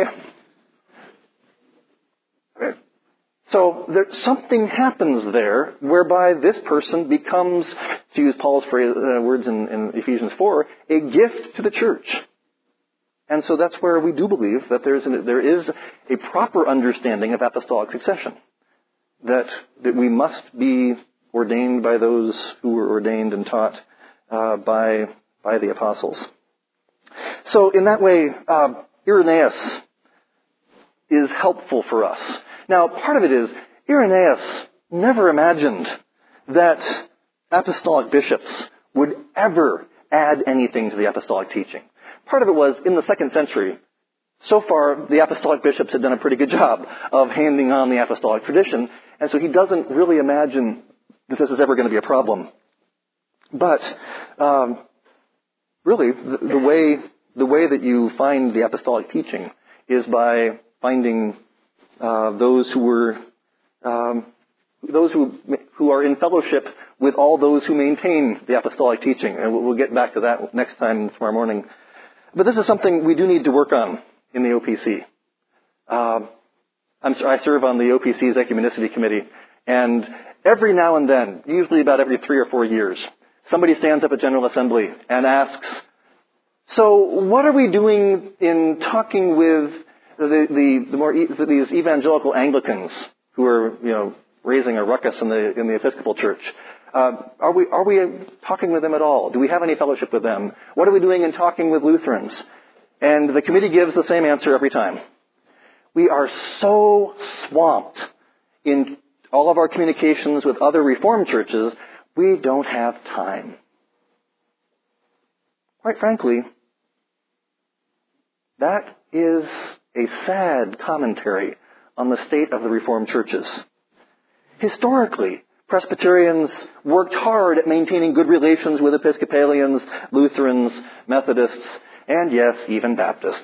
So there, something happens there whereby this person becomes, to use Paul's phrase, uh, words in, in Ephesians four, a gift to the church. And so that's where we do believe that there's an, there is a proper understanding of apostolic succession. That, that we must be ordained by those who were ordained and taught uh, by, by the apostles. So in that way, uh, Irenaeus is helpful for us. Now, part of it is, Irenaeus never imagined that apostolic bishops would ever add anything to the apostolic teaching. Part of it was, in the second century, so far the apostolic bishops had done a pretty good job of handing on the apostolic tradition, and so he doesn't really imagine that this is ever going to be a problem. But um, really, the, the way the way that you find the apostolic teaching is by finding uh, those who were um, those who who are in fellowship with all those who maintain the apostolic teaching, and we'll, we'll get back to that next time tomorrow morning. But this is something we do need to work on in the O P C. Uh, I'm, I serve on the O P C's Ecumenicity Committee, and every now and then, usually about every three or four years, somebody stands up at General Assembly and asks, so what are we doing in talking with the, the, the more these evangelical Anglicans who are, you know, raising a ruckus in the in the Episcopal Church? Uh, are we are we talking with them at all? Do we have any fellowship with them? What are we doing in talking with Lutherans? And the committee gives the same answer every time. We are so swamped in all of our communications with other Reformed churches, we don't have time. Quite frankly, That is a sad commentary on the state of the Reformed churches. Historically, Presbyterians worked hard at maintaining good relations with Episcopalians, Lutherans, Methodists, and yes, even Baptists.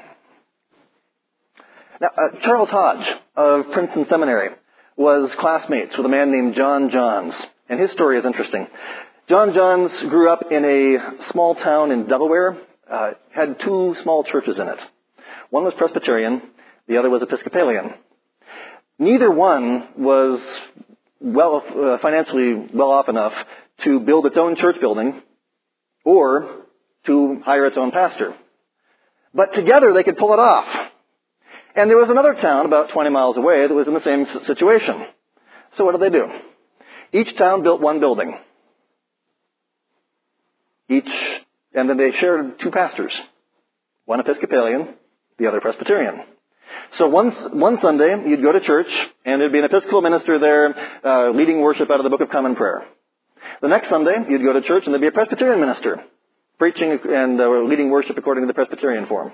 Now, uh, Charles Hodge of Princeton Seminary was classmates with a man named John Johns, and his story is interesting. John Johns grew up in a small town in Delaware, uh, had two small churches in it. One was Presbyterian, the other was Episcopalian. Neither one was well uh, financially well off enough to build its own church building or to hire its own pastor. But together they could pull it off. And there was another town about twenty miles away that was in the same situation. So what did they do? Each town built one building. Each, and then they shared two pastors. One Episcopalian, the other Presbyterian. So one, one Sunday, you'd go to church, and there'd be an Episcopal minister there uh, leading worship out of the Book of Common Prayer. The next Sunday, you'd go to church, and there'd be a Presbyterian minister preaching and uh, leading worship according to the Presbyterian form.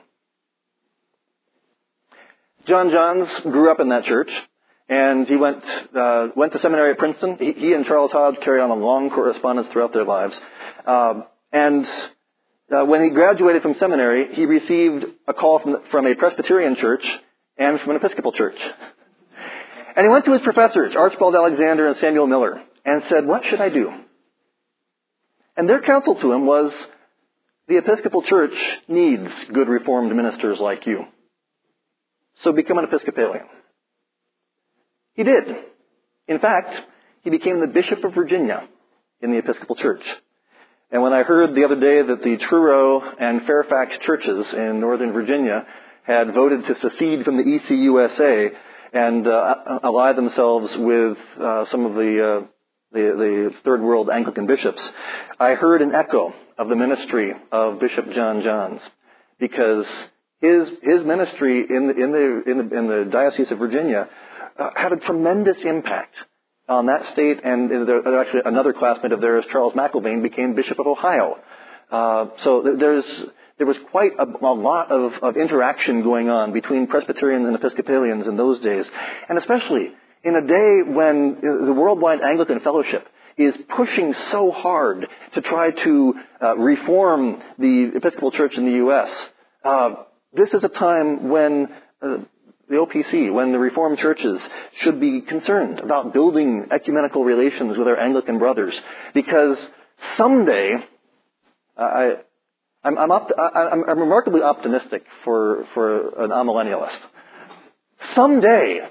John Johns grew up in that church, and he went uh, went to seminary at Princeton. He, he and Charles Hodge carried on a long correspondence throughout their lives. Uh, and uh, when he graduated from seminary, he received a call from, from a Presbyterian church and from an Episcopal church. And he went to his professors, Archibald Alexander and Samuel Miller, and said, "What should I do?" And their counsel to him was, "The Episcopal Church needs good Reformed ministers like you. So become an Episcopalian." He did. In fact, he became the Bishop of Virginia in the Episcopal Church. And when I heard the other day that the Truro and Fairfax churches in Northern Virginia had voted to secede from the E C U S A and uh, ally themselves with uh, some of the, uh, the the Third World Anglican bishops, I heard an echo of the ministry of Bishop John Johns, because his his ministry in the in the in the, in the Diocese of Virginia uh, had a tremendous impact on that state, and there, actually another classmate of theirs, Charles McIlvaine, became Bishop of Ohio. Uh, so there's there was quite a, a lot of, of interaction going on between Presbyterians and Episcopalians in those days, and especially in a day when the Worldwide Anglican Fellowship is pushing so hard to try to uh, reform the Episcopal Church in the U S Uh, this is a time when uh, the O P C, when the Reformed churches should be concerned about building ecumenical relations with our Anglican brothers, because someday, uh, I, I'm, I'm, opt- I, I'm, I'm remarkably optimistic for, for an amillennialist. Someday,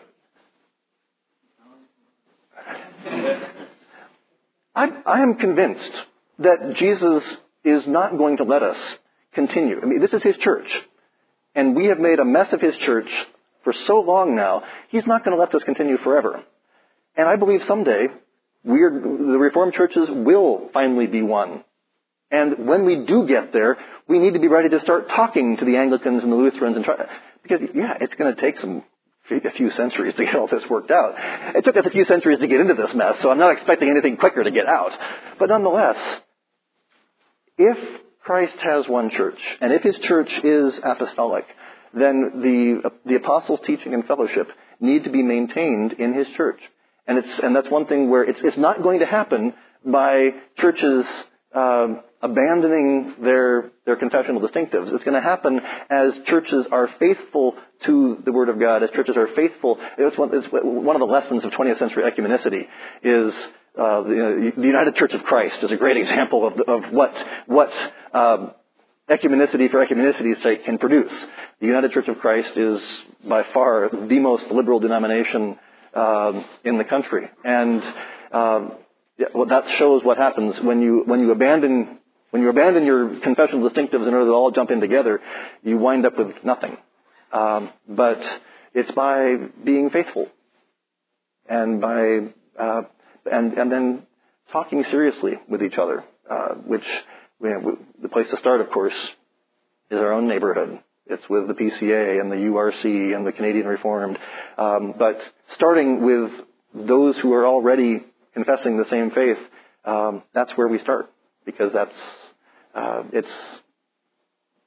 I, I am convinced that Jesus is not going to let us continue. I mean, this is his church, and we have made a mess of his church for so long now. He's not going to let us continue forever. And I believe someday we are, the Reformed churches will finally be one. And when we do get there, we need to be ready to start talking to the Anglicans and the Lutherans, and try, because yeah, it's going to take some a few centuries to get all this worked out. It took us a few centuries to get into this mess, so I'm not expecting anything quicker to get out. But nonetheless, if Christ has one church, and if his church is apostolic, then the the apostles' teaching and fellowship need to be maintained in his church. And it's and that's one thing where it's it's not going to happen by churches um, abandoning their their confessional distinctives. It's going to happen as churches are faithful to the Word of God, as churches are faithful. It's one, it's one of the lessons of twentieth century ecumenicity is uh, the, the United Church of Christ is a great example of of what what um, ecumenicity for ecumenicity's sake can produce. The United Church of Christ is by far the most liberal denomination um, in the country, and um, yeah, well, that shows what happens when you when you abandon when you abandon your confessional distinctives in order to all jump in together. You wind up with nothing. Um, but it's by being faithful, and by uh, and and then talking seriously with each other, uh, which you know, the place to start, of course, is our own neighborhood. It's with the P C A and the U R C and the Canadian Reformed. Um, but starting with those who are already confessing the same faith, um, that's where we start, because that's uh, it's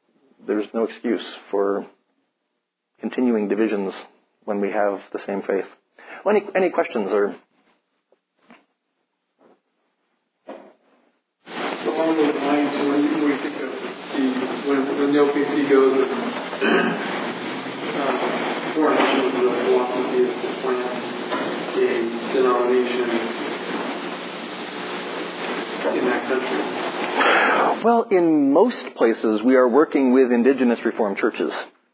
there's no excuse for continuing divisions when we have the same faith. Well, any, any questions? Or along those lines, when you, when you think of the, when, when the O P C goes and uh, formation of the philosophy is to plant a denomination in that country? Well, in most places, we are working with indigenous Reformed churches.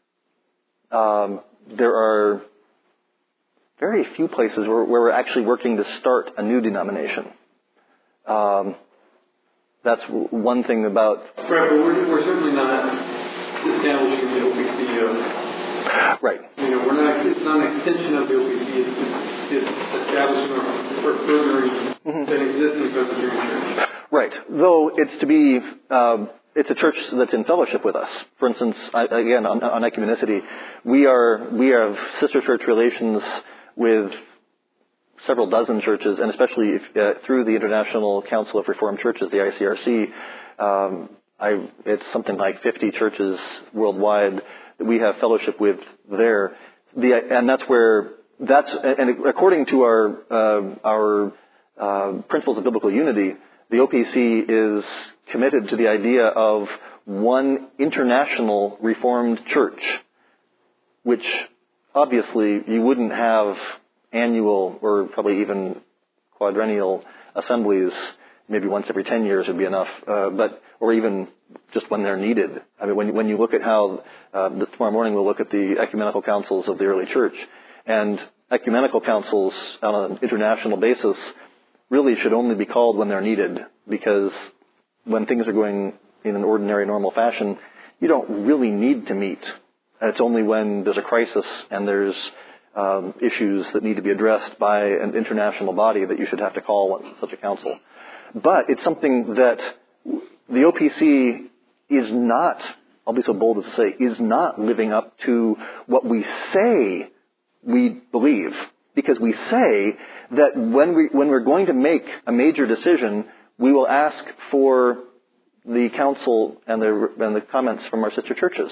Um, there are very few places where, where we're actually working to start a new denomination. Um, that's one thing about... Right, but we're, we're certainly not establishing the O P C of... Right. You know, we're not, it's not an extension of the O P C, it's, it's, it's establishing or, or furthering mm-hmm. an existing Presbyterian church. Right. Though it's to be... Uh, It's a church that's in fellowship with us. For instance, I, again, on, on ecumenicity, we are we have sister church relations with several dozen churches, and especially if, uh, through the International Council of Reformed Churches, the I C R C. Um, I, it's something like fifty churches worldwide that we have fellowship with there. The, and that's where that's and according to our uh, our uh, principles of biblical unity, the O P C is committed to the idea of one international Reformed church, which obviously you wouldn't have annual or probably even quadrennial assemblies. Maybe once every ten years would be enough, uh, but or even just when they're needed. I mean, when when you look at how uh, tomorrow morning we'll look at the ecumenical councils of the early church, and ecumenical councils on an international basis really should only be called when they're needed, because when things are going in an ordinary, normal fashion, you don't really need to meet. It's only when there's a crisis and there's um, issues that need to be addressed by an international body that you should have to call such a council. But it's something that the O P C is not, I'll be so bold as to say, is not living up to what we say we believe. Because we say that when we when we're going to make a major decision, we will ask for the counsel and the and the comments from our sister churches.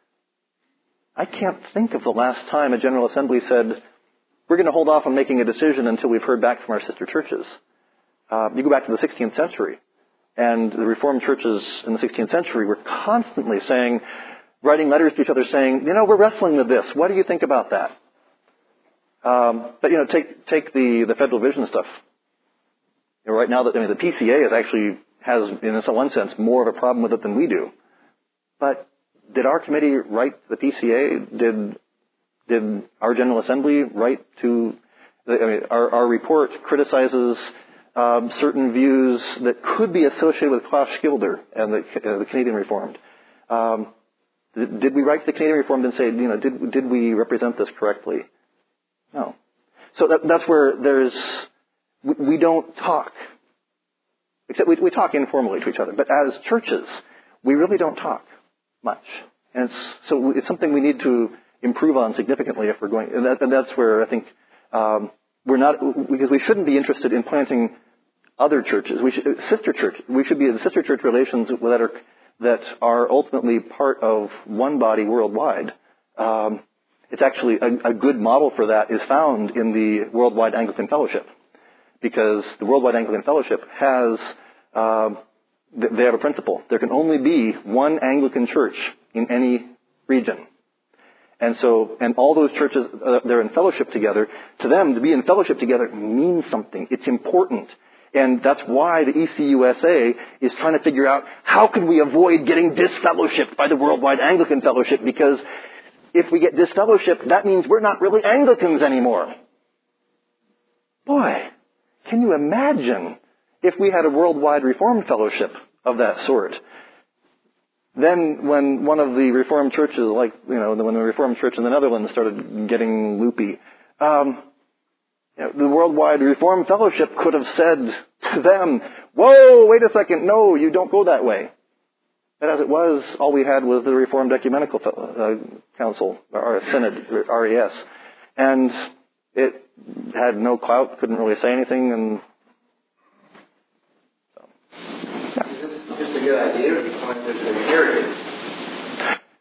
I can't think of the last time a General Assembly said, we're going to hold off on making a decision until we've heard back from our sister churches. Uh, you go back to the sixteenth century, and the Reformed churches in the sixteenth century were constantly saying, writing letters to each other saying, you know, we're wrestling with this. What do you think about that? Um, but, you know, take take the, the Federal Vision stuff. You know, right now, I mean, the P C A is actually has, in one sense, more of a problem with it than we do. But did our committee write the P C A? Did did our General Assembly write to... I mean, our, our report criticizes um, certain views that could be associated with Klaus Schilder and the, uh, the Canadian Reformed. Um, did, did we write to the Canadian Reformed and say, you know, did did we represent this correctly? No. So that, that's where there's, we, we don't talk. Except we, we talk informally to each other. But as churches, we really don't talk much. And it's, so it's something we need to improve on significantly if we're going, and, that, and that's where I think um, we're not, because we shouldn't be interested in planting other churches. We should, sister church, we should be in sister church relations that are, that are ultimately part of one body worldwide. Um, It's actually a, a good model for that is found in the Worldwide Anglican Fellowship, because the Worldwide Anglican Fellowship has, uh, they have a principle. There can only be one Anglican church in any region. And so, and all those churches, uh, they're in fellowship together. To them, to be in fellowship together means something. It's important. And that's why the E C U S A is trying to figure out how can we avoid getting disfellowshipped by the Worldwide Anglican Fellowship, because if we get disfellowshipped, that means we're not really Anglicans anymore. Boy, can you imagine if we had a worldwide Reformed fellowship of that sort? Then when one of the Reformed churches, like, you know, when the Reformed church in the Netherlands started getting loopy, um, you know, the Worldwide Reformed Fellowship could have said to them, whoa, wait a second, no, you don't go that way. But as it was, all we had was the Reformed Ecumenical uh, Council, or Synod, or R E S. And it had no clout, couldn't really say anything, and so. Yeah. It's just a good idea to point this in heritage.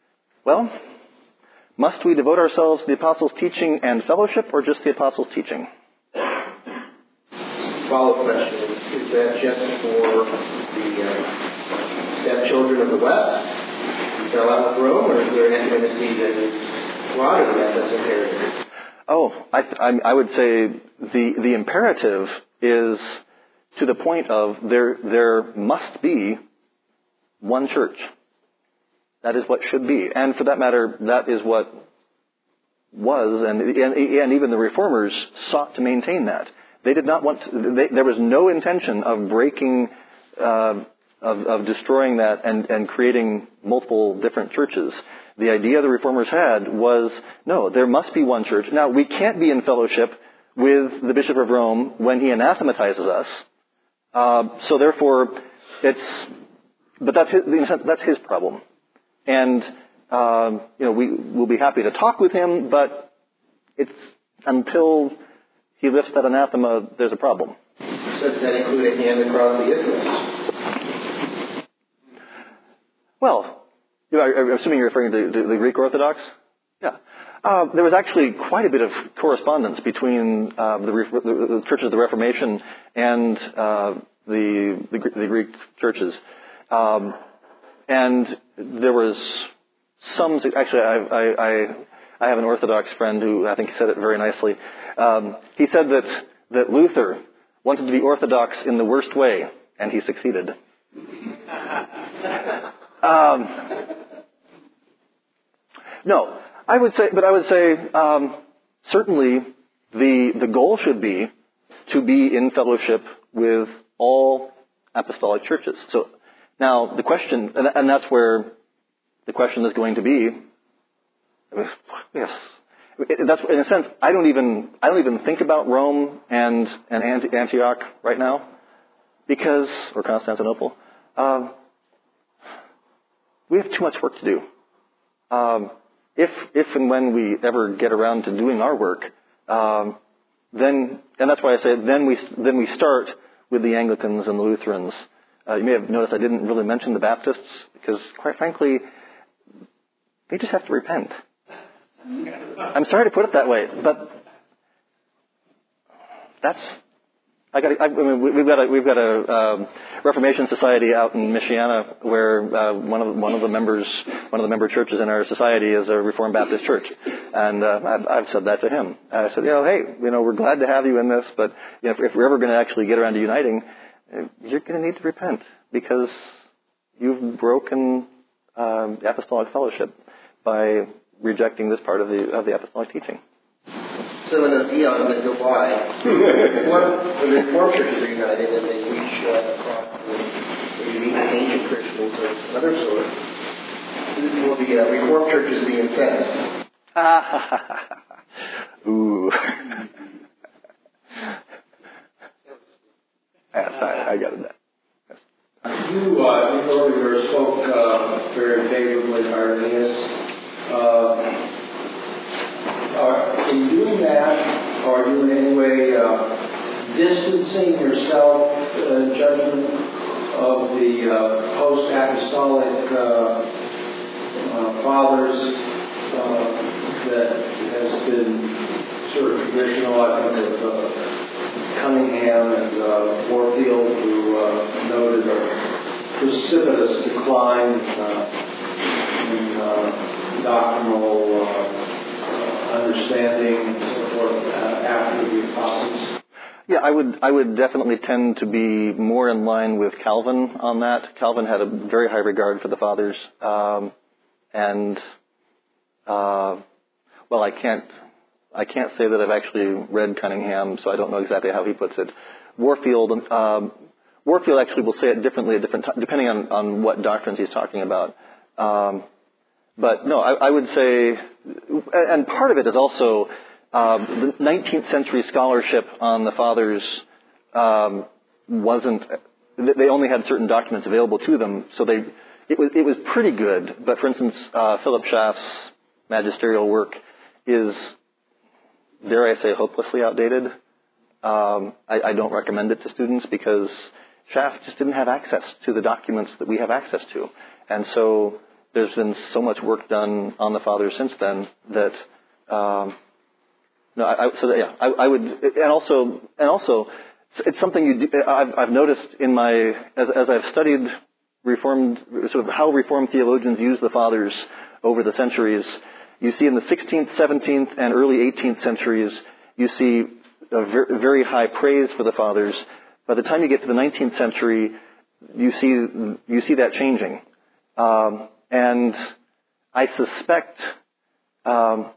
Well, must we devote ourselves to the apostles' teaching and fellowship, or just the apostles' teaching? Follow-up question. Is that just for the uh, stepchildren of the West who fell out with Rome, or is there an intimacy that is broader than that that's inherited? Oh, I, I, I would say the the imperative is to the point of there there must be one church. That is what should be, and for that matter, that is what was, and and, and even the reformers sought to maintain that. They did not want to, they, there was no intention of breaking, uh, of, of destroying that and, and creating multiple different churches. The idea the reformers had was, no, there must be one church. Now, we can't be in fellowship with the Bishop of Rome when he anathematizes us. Uh, so therefore, it's, but that's his, that's his problem. And, um, you know, we will be happy to talk with him, but it's until he lifts that anathema, there's a problem. So does that include a hand across the isthmus? Well, you know, I'm assuming you're referring to the Greek Orthodox? Yeah. Uh, there was actually quite a bit of correspondence between uh, the, the churches of the Reformation and uh, the, the the Greek churches, um, and there was some. Actually, I, I, I I have an Orthodox friend who I think said it very nicely. Um, he said that that Luther wanted to be Orthodox in the worst way, and he succeeded. um, no. I would say, but I would say, um, certainly the the goal should be to be in fellowship with all apostolic churches. So now the question, and, and that's where the question is going to be. Yes, that's in a sense. I don't even I don't even think about Rome and and Antioch right now, because or Constantinople. Um, we have too much work to do. Um, If, if and when we ever get around to doing our work, um, then, and that's why I say then we then we start with the Anglicans and the Lutherans. Uh, you may have noticed I didn't really mention the Baptists because, quite frankly, they just have to repent. I'm sorry to put it that way, but that's I got. I mean, we've got a we've got a um, Reformation Society out in Michiana where uh, one of one of the members, one of the member churches in our society is a Reformed Baptist church, and uh, I've, I've said that to him. I said, you know, hey, you know, we're glad to have you in this, but you know, if, if we're ever going to actually get around to uniting, you're going to need to repent because you've broken um, the apostolic fellowship by rejecting this part of the of the apostolic teaching. So in the eon that go by, what, when the Reformed churches are united and they reach uh, across the, maybe meet the ancient Christians or other sort, will the uh, Reformed churches be incensed? Ooh. Yes, I, I got it. Yes. You, uh, you earlier spoke uh, very favorably of Irenaeus. Uh, Uh, in doing that, are you in any way uh, distancing yourself, uh, judgment of the uh, post-apostolic uh, uh, fathers uh, that has been sort of traditional, I think, of uh, Cunningham and uh, Warfield, who uh, noted a precipitous decline uh, in uh, doctrinal uh, understanding and so forth uh, after the apostles? Yeah, I would I would definitely tend to be more in line with Calvin on that. Calvin had a very high regard for the fathers, um, and uh, well, I can't I can't say that I've actually read Cunningham, so I don't know exactly how he puts it. Warfield um, Warfield actually will say it differently at different t- depending on, on what doctrines he's talking about. Um, But no, I, I would say, and part of it is also um, the nineteenth century scholarship on the fathers um, wasn't. They only had certain documents available to them, so they it was it was pretty good. But for instance, uh, Philip Schaff's magisterial work is, dare I say, hopelessly outdated. Um, I, I don't recommend it to students because Schaff just didn't have access to the documents that we have access to, and so. there's been so much work done on the fathers since then that, um, no, I, I, so that, yeah, I, I would, and also, and also, it's something you do, I've, I've noticed in my, as, as I've studied Reformed, sort of how Reformed theologians use the fathers over the centuries. You see in the sixteenth, seventeenth, and early eighteenth centuries, you see a ver- very high praise for the fathers. By the time you get to the nineteenth century, you see you see that changing, um, and I suspect um,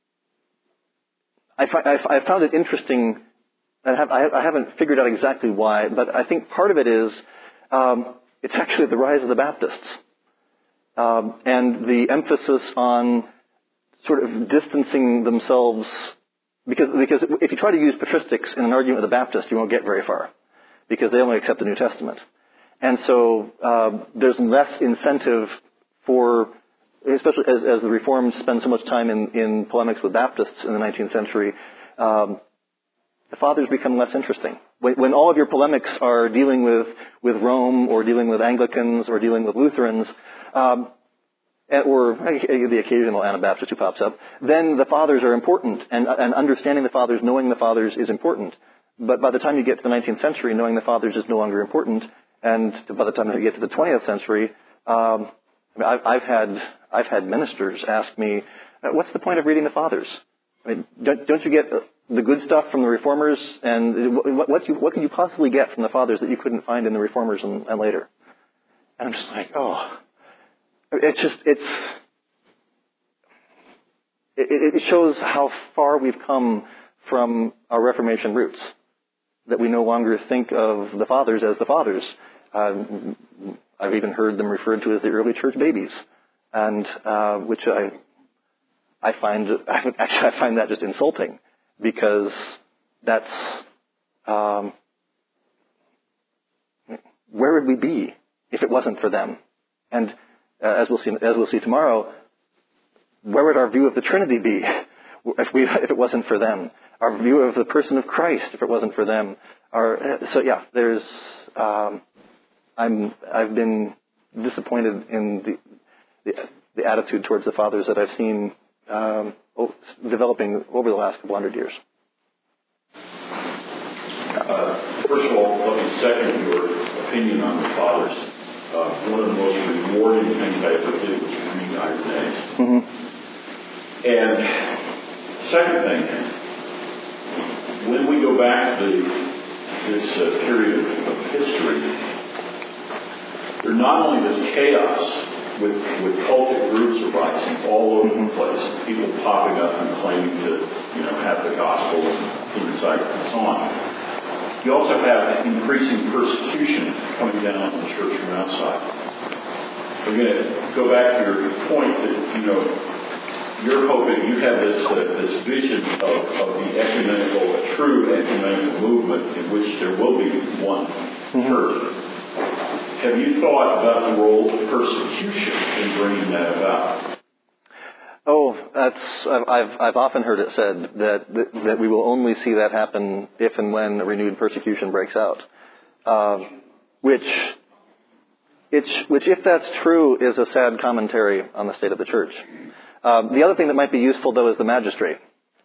I, fi- I, f- I found it interesting. I, have, I, I haven't figured out exactly why, but I think part of it is. Um, It's actually the rise of the Baptists um, and the emphasis on sort of distancing themselves, because because if you try to use patristics in an argument with a Baptist, you won't get very far, because they only accept the New Testament, and so uh, there's less incentive for, especially as, as the Reformed spend so much time in, in polemics with Baptists in the nineteenth century. Um, The fathers become less interesting. When, when all of your polemics are dealing with, with Rome or dealing with Anglicans or dealing with Lutherans, um, or the occasional Anabaptist who pops up, then the fathers are important, and, and understanding the fathers, knowing the fathers is important. But by the time you get to the nineteenth century, knowing the fathers is no longer important, and by the time you get to the twentieth century, um, I mean, I've, I've had I've had ministers ask me, "What's the point of reading the fathers? I mean, don't, don't you get the good stuff from the Reformers, and what, what, you, what can you possibly get from the fathers that you couldn't find in the Reformers and, and later?" And I'm just like, oh, it's just, it's, it, it shows how far we've come from our Reformation roots, that we no longer think of the fathers as the fathers. Um, I've even heard them referred to as the early church babies, and uh, which I, I find, actually I find that just insulting. Because that's, um, where would we be if it wasn't for them? And uh, as we'll see, as we'll see tomorrow, where would our view of the Trinity be if we, if it wasn't for them? Our view of the person of Christ, if it wasn't for them? Our, so yeah, there's, um, I'm, I've been disappointed in the, the, the attitude towards the fathers that I've seen. Um, developing over the last couple hundred years. Uh, first of all, let me second your opinion on the fathers. Uh, one of the most rewarding things I ever did was read Irenaeus. Mm-hmm. And second thing, when we go back to the, this uh, period of history, there not only this chaos with with cultic groups arising all over the place, people popping up and claiming to, you know, have the gospel insight and so on. You also have increasing persecution coming down on the church from outside. We're going to go back to your point that, you know, you're hoping you have this uh, this vision of, of the ecumenical, a true ecumenical movement in which there will be one church. Have you thought about the role of persecution in bringing that about? Oh, that's I've I've often heard it said that that, that we will only see that happen if and when a renewed persecution breaks out, uh, which it's which if that's true is a sad commentary on the state of the church. Um, the other thing that might be useful though is the magistrate.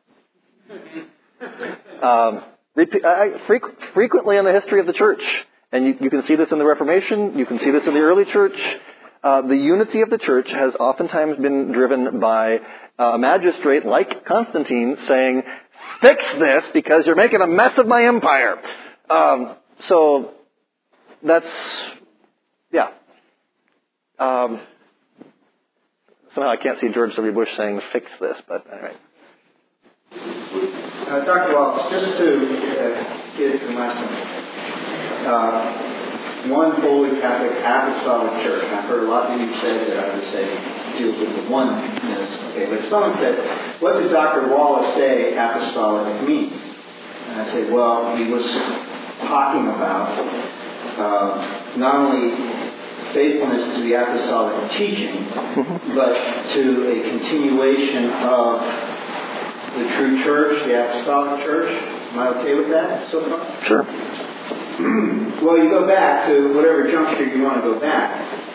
Um, repeat, I, frequ- frequently in the history of the church. And you, you can see this in the Reformation. You can see this in the early church. Uh, the unity of the church has oftentimes been driven by uh, a magistrate like Constantine saying, "Fix this because you're making a mess of my empire." Um, so that's, yeah. Um, somehow I can't see George W. Bush saying, "Fix this," but anyway. Uh, Doctor Wallace, just to uh, get to my point. Uh, one Holy Catholic Apostolic Church. And I've heard a lot of you say that I would say deals with the oneness. Okay, but someone said, "What did Doctor Wallace say apostolic means?" And I said, well, he was talking about uh, not only faithfulness to the apostolic teaching, but to a continuation of the true church, the apostolic church. Am I okay with that so far? Sure. Well, you go back to whatever juncture you want to go back.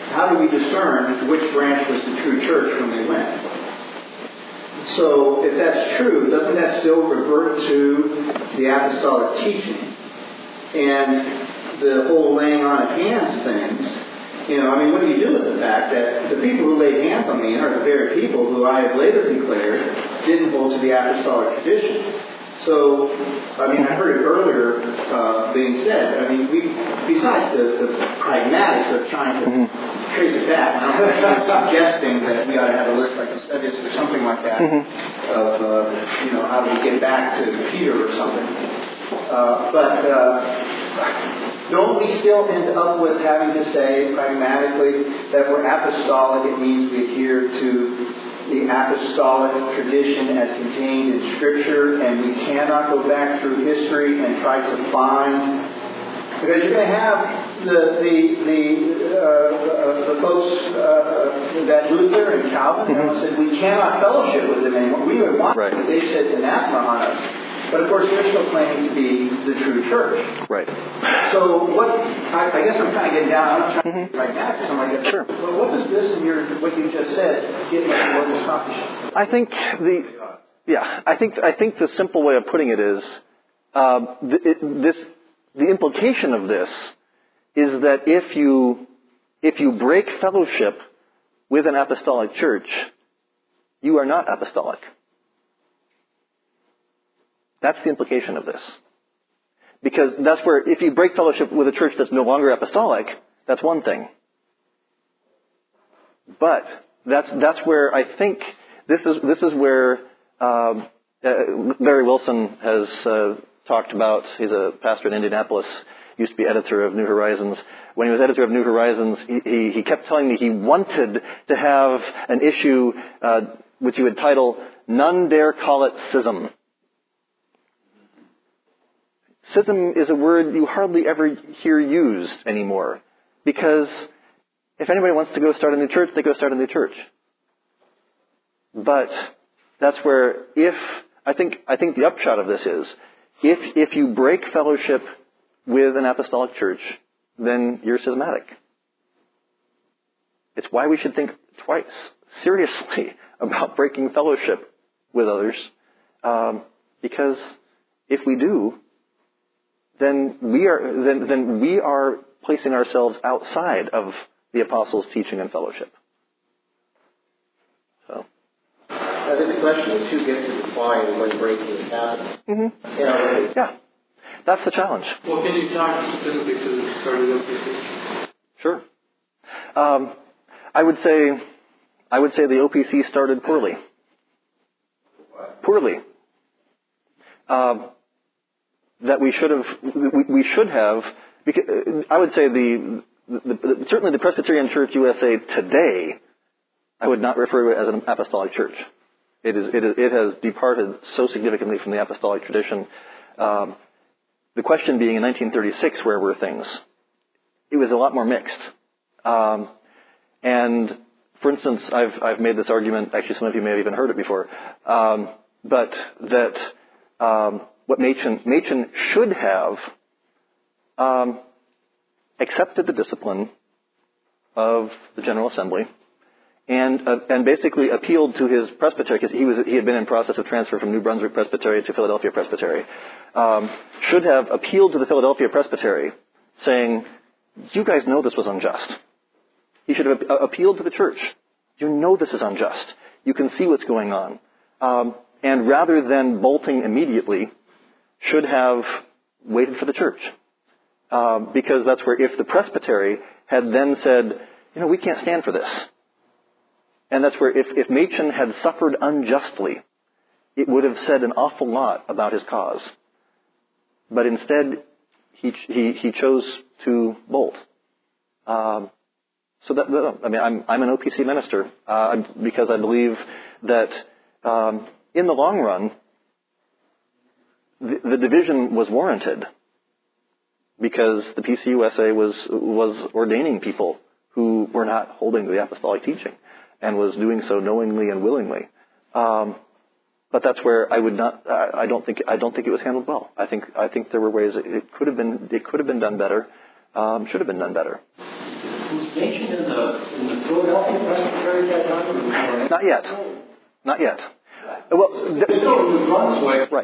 how do we discern which branch was the true church when they went? So if that's true, doesn't that still revert to the apostolic teaching? And the whole laying on of hands things, you know, I mean, what do you do with the fact that the people who laid hands on me are the very people who I have later declared didn't hold to the apostolic tradition? So, I mean, I heard it earlier uh, being said. I mean, we, besides the, the pragmatics of trying to mm-hmm. trace it back, I'm not suggesting that we ought to have a list like Eusebius or something like that mm-hmm. of, uh, you know, how do we get back to Peter or something. Uh, but uh, don't we still end up with having to say pragmatically that we're apostolic? It means we adhere to the apostolic tradition as contained in Scripture, and we cannot go back through history and try to find, because you're going to have the the the, uh, uh, the folks uh, that Luther and Calvin mm-hmm. said we cannot fellowship with them anymore. We would want right. it. They said anathema on us. But of course, they're still claiming to be the true church. Right. So what? I, I guess I'm kind of getting down. I'm not trying mm-hmm. to get right back to something like that. Sure. Well, what does this and your what you just said get me to what this topic? I think the yeah. I think I think the simple way of putting it is uh, th- it, this. The implication of this is that if you if you break fellowship with an apostolic church, you are not apostolic. That's the implication of this. Because that's where, if you break fellowship with a church that's no longer apostolic, that's one thing. But that's that's where I think this is this is where um, uh, Larry Wilson has uh, talked about. He's a pastor in Indianapolis, used to be editor of New Horizons. When he was editor of New Horizons, he he, he kept telling me he wanted to have an issue uh, which he would title "None Dare Call It Schism." Schism is a word you hardly ever hear used anymore, because if anybody wants to go start a new church, they go start a new church. But that's where, if I think I think the upshot of this is, if if you break fellowship with an apostolic church, then you're schismatic. It's why we should think twice, seriously, about breaking fellowship with others, um, because if we do, then we are then, then we are placing ourselves outside of the apostles' teaching and fellowship. So, I think the question is who gets to define when breaking is happening. Mm-hmm. You know, yeah, that's the challenge. Well, can you talk specifically to the started O P C? Sure. Um, I would say I would say the O P C started poorly. Poorly. Um, that we should have, we, we should have, because I would say the, the, the, certainly the Presbyterian Church U S A today, I would not refer to it as an apostolic church. It is, it is, it has departed so significantly from the apostolic tradition. Um, the question being in nineteen thirty-six, where were things? It was a lot more mixed. Um, and for instance, I've, I've made this argument, actually some of you may have even heard it before, um, but that, um, what Machen, Machen should have um, accepted the discipline of the General Assembly and uh, and basically appealed to his presbytery, because he was he had been in process of transfer from New Brunswick Presbytery to Philadelphia Presbytery. Um, should have appealed to the Philadelphia Presbytery, saying, "You guys know this was unjust." He should have appealed to the church. You know this is unjust. You can see what's going on, um, and rather than bolting immediately, should have waited for the church. Um, because that's where, if the presbytery had then said, you know, we can't stand for this. And that's where, if, if Machen had suffered unjustly, it would have said an awful lot about his cause. But instead, he he, he chose to bolt. Um, so that, I mean, I'm, I'm an O P C minister, uh, because I believe that, um, in the long run, The, the division was warranted because the P C U S A was was ordaining people who were not holding to the apostolic teaching and was doing so knowingly and willingly. Um, but that's where I would not. I don't think. I don't think it was handled well. I think. I think there were ways it, it could have been. It could have been done better. Um, should have been done better. Who's mentioned in the in the Philadelphia Presbytery at that time? Not yet. Not yet. Well, th- right.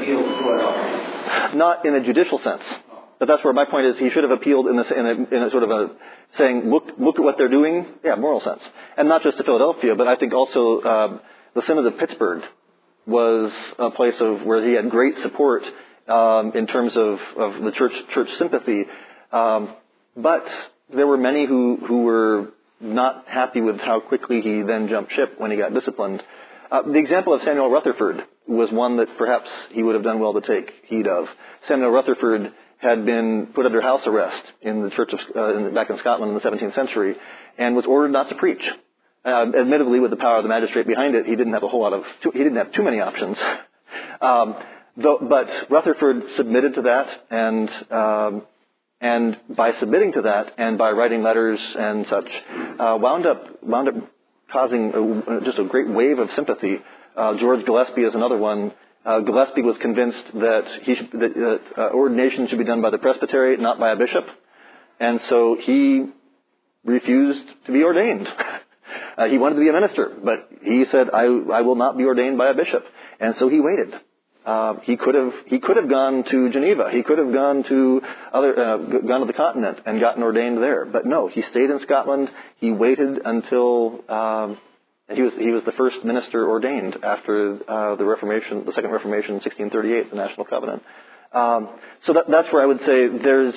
Not in a judicial sense. But that's where my point is. He should have appealed in, this, in, a, in a sort of a saying, look, look at what they're doing. Yeah, moral sense. And not just to Philadelphia, but I think also uh, the Synod of Pittsburgh was a place of where he had great support um, in terms of, of the church church sympathy. Um, but there were many who, who were not happy with how quickly he then jumped ship when he got disciplined. Uh, the example of Samuel Rutherford was one that perhaps he would have done well to take heed of. Samuel Rutherford had been put under house arrest in the church of, uh, in, back in Scotland in the seventeenth century and was ordered not to preach. Uh, admittedly, with the power of the magistrate behind it, he didn't have a whole lot of, too, he didn't have too many options. um, though, but Rutherford submitted to that, and um, and by submitting to that, and by writing letters and such, uh, wound up wound up causing a, just a great wave of sympathy. Uh, George Gillespie is another one. Uh, Gillespie was convinced that he should, that uh, ordination should be done by the presbytery, not by a bishop, and so he refused to be ordained. uh, he wanted to be a minister, but he said, I, I will not be ordained by a bishop. And so he waited. Uh, he could have he could have gone to Geneva. He could have gone to other uh, gone to the continent and gotten ordained there. But no, he stayed in Scotland. He waited until um, he was he was the first minister ordained after uh, the Reformation, the Second Reformation, in sixteen thirty-eight, the National Covenant. Um, so that, that's where I would say there's.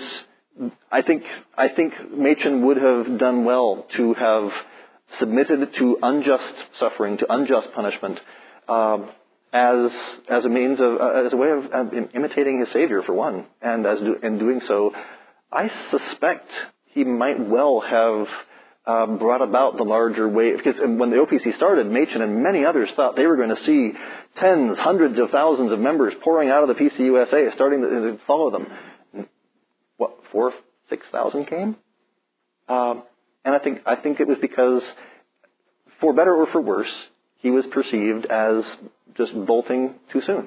I think I think Machen would have done well to have submitted to unjust suffering, to unjust punishment, um, as as a means of uh, as a way of uh, imitating his Savior, for one, and as do, in doing so, I suspect he might well have um, brought about the larger wave. Because when the O P C started, Machen and many others thought they were going to see tens, hundreds of thousands of members pouring out of the P C U S A, starting to, to follow them. What, four, six thousand came? Um, and I think I think it was because, for better or for worse, he was perceived as just bolting too soon.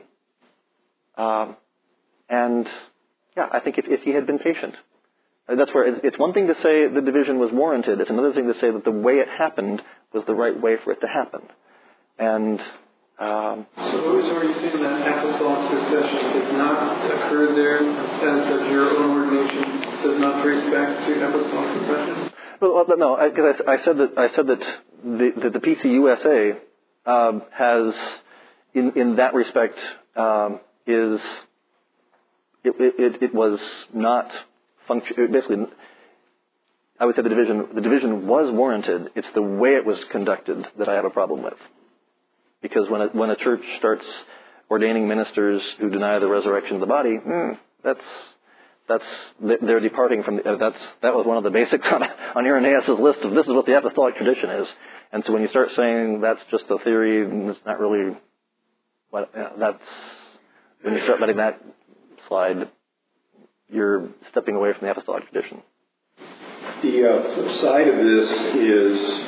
Um, and yeah, I think if, if he had been patient, that's where it's one thing to say the division was warranted. It's another thing to say that the way it happened was the right way for it to happen. And Um, so, so are you saying that apostolic succession did not occur there in the sense that your own ordination does not trace back to apostolic succession? Well, no, because I, I said that I said that the, that the P C U S A um, has, in in that respect, um, is it, it it was not function. Basically, I would say the division the division was warranted. It's the way it was conducted that I have a problem with. Because when a, when a church starts ordaining ministers who deny the resurrection of the body, mm, that's that's they're departing from the, uh, that's that was one of the basics on, on Irenaeus' list of this is what the apostolic tradition is. And so when you start saying that's just a theory, it's not really what you know, that's when you start letting that slide, you're stepping away from the apostolic tradition. The uh, flip side of this is.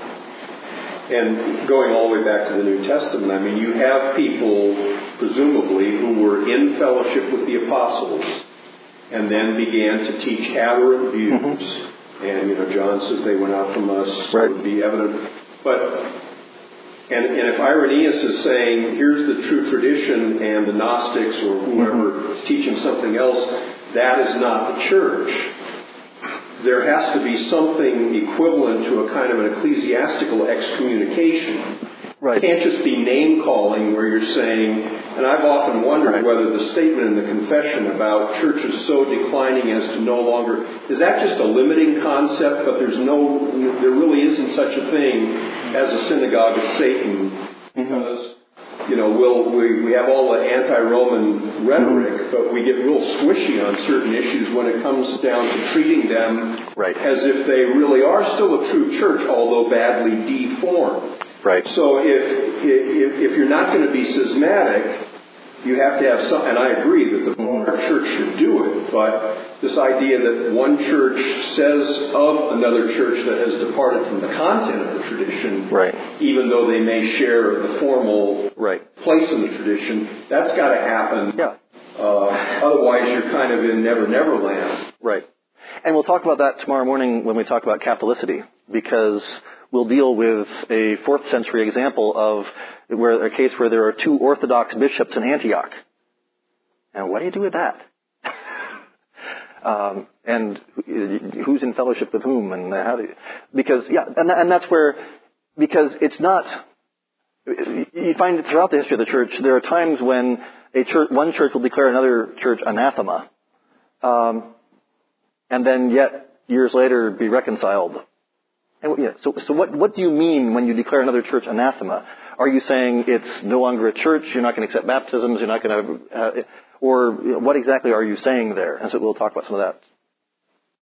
And going all the way back to the New Testament, I mean, you have people, presumably, who were in fellowship with the apostles and then began to teach aberrant views. Mm-hmm. And, you know, John says they went out from us, right. It would be evident. But, and, and if Irenaeus is saying, here's the true tradition, and the Gnostics or whoever mm-hmm. is teaching something else, that is not the church. There has to be something equivalent to a kind of an ecclesiastical excommunication. Right. It can't just be name-calling where you're saying, and I've often wondered right. whether the statement in the confession about churches so declining as to no longer, is that just a limiting concept, but there's no, there really isn't such a thing as a synagogue of Satan, because, you know, we'll, we, we have all the anti-Roman rhetoric, but we get real squishy on certain issues when it comes down to treating them right. as if they really are still a true church, although badly deformed. Right. So if, if, if you're not going to be schismatic, you have to have some, and I agree that the broader church should do it, but this idea that one church says of another church that has departed from the content of the tradition, right. even though they may share the formal right. place in the tradition, that's got to happen. Yeah. Uh, otherwise, you're kind of in Never Never Land. Right. And we'll talk about that tomorrow morning when we talk about Catholicity, because we'll deal with a fourth century example of where a case where there are two Orthodox bishops in Antioch. And what do you do with that? um, and who's in fellowship with whom, and how do you, because yeah, and and that's where, because it's not. You find it throughout the history of the church. There are times when a church, one church will declare another church anathema, um, and then yet years later be reconciled. And, yeah, so, so what, what do you mean when you declare another church anathema? Are you saying it's no longer a church? You're not going to accept baptisms. You're not going to, uh, or you know, what exactly are you saying there? And so we'll talk about some of that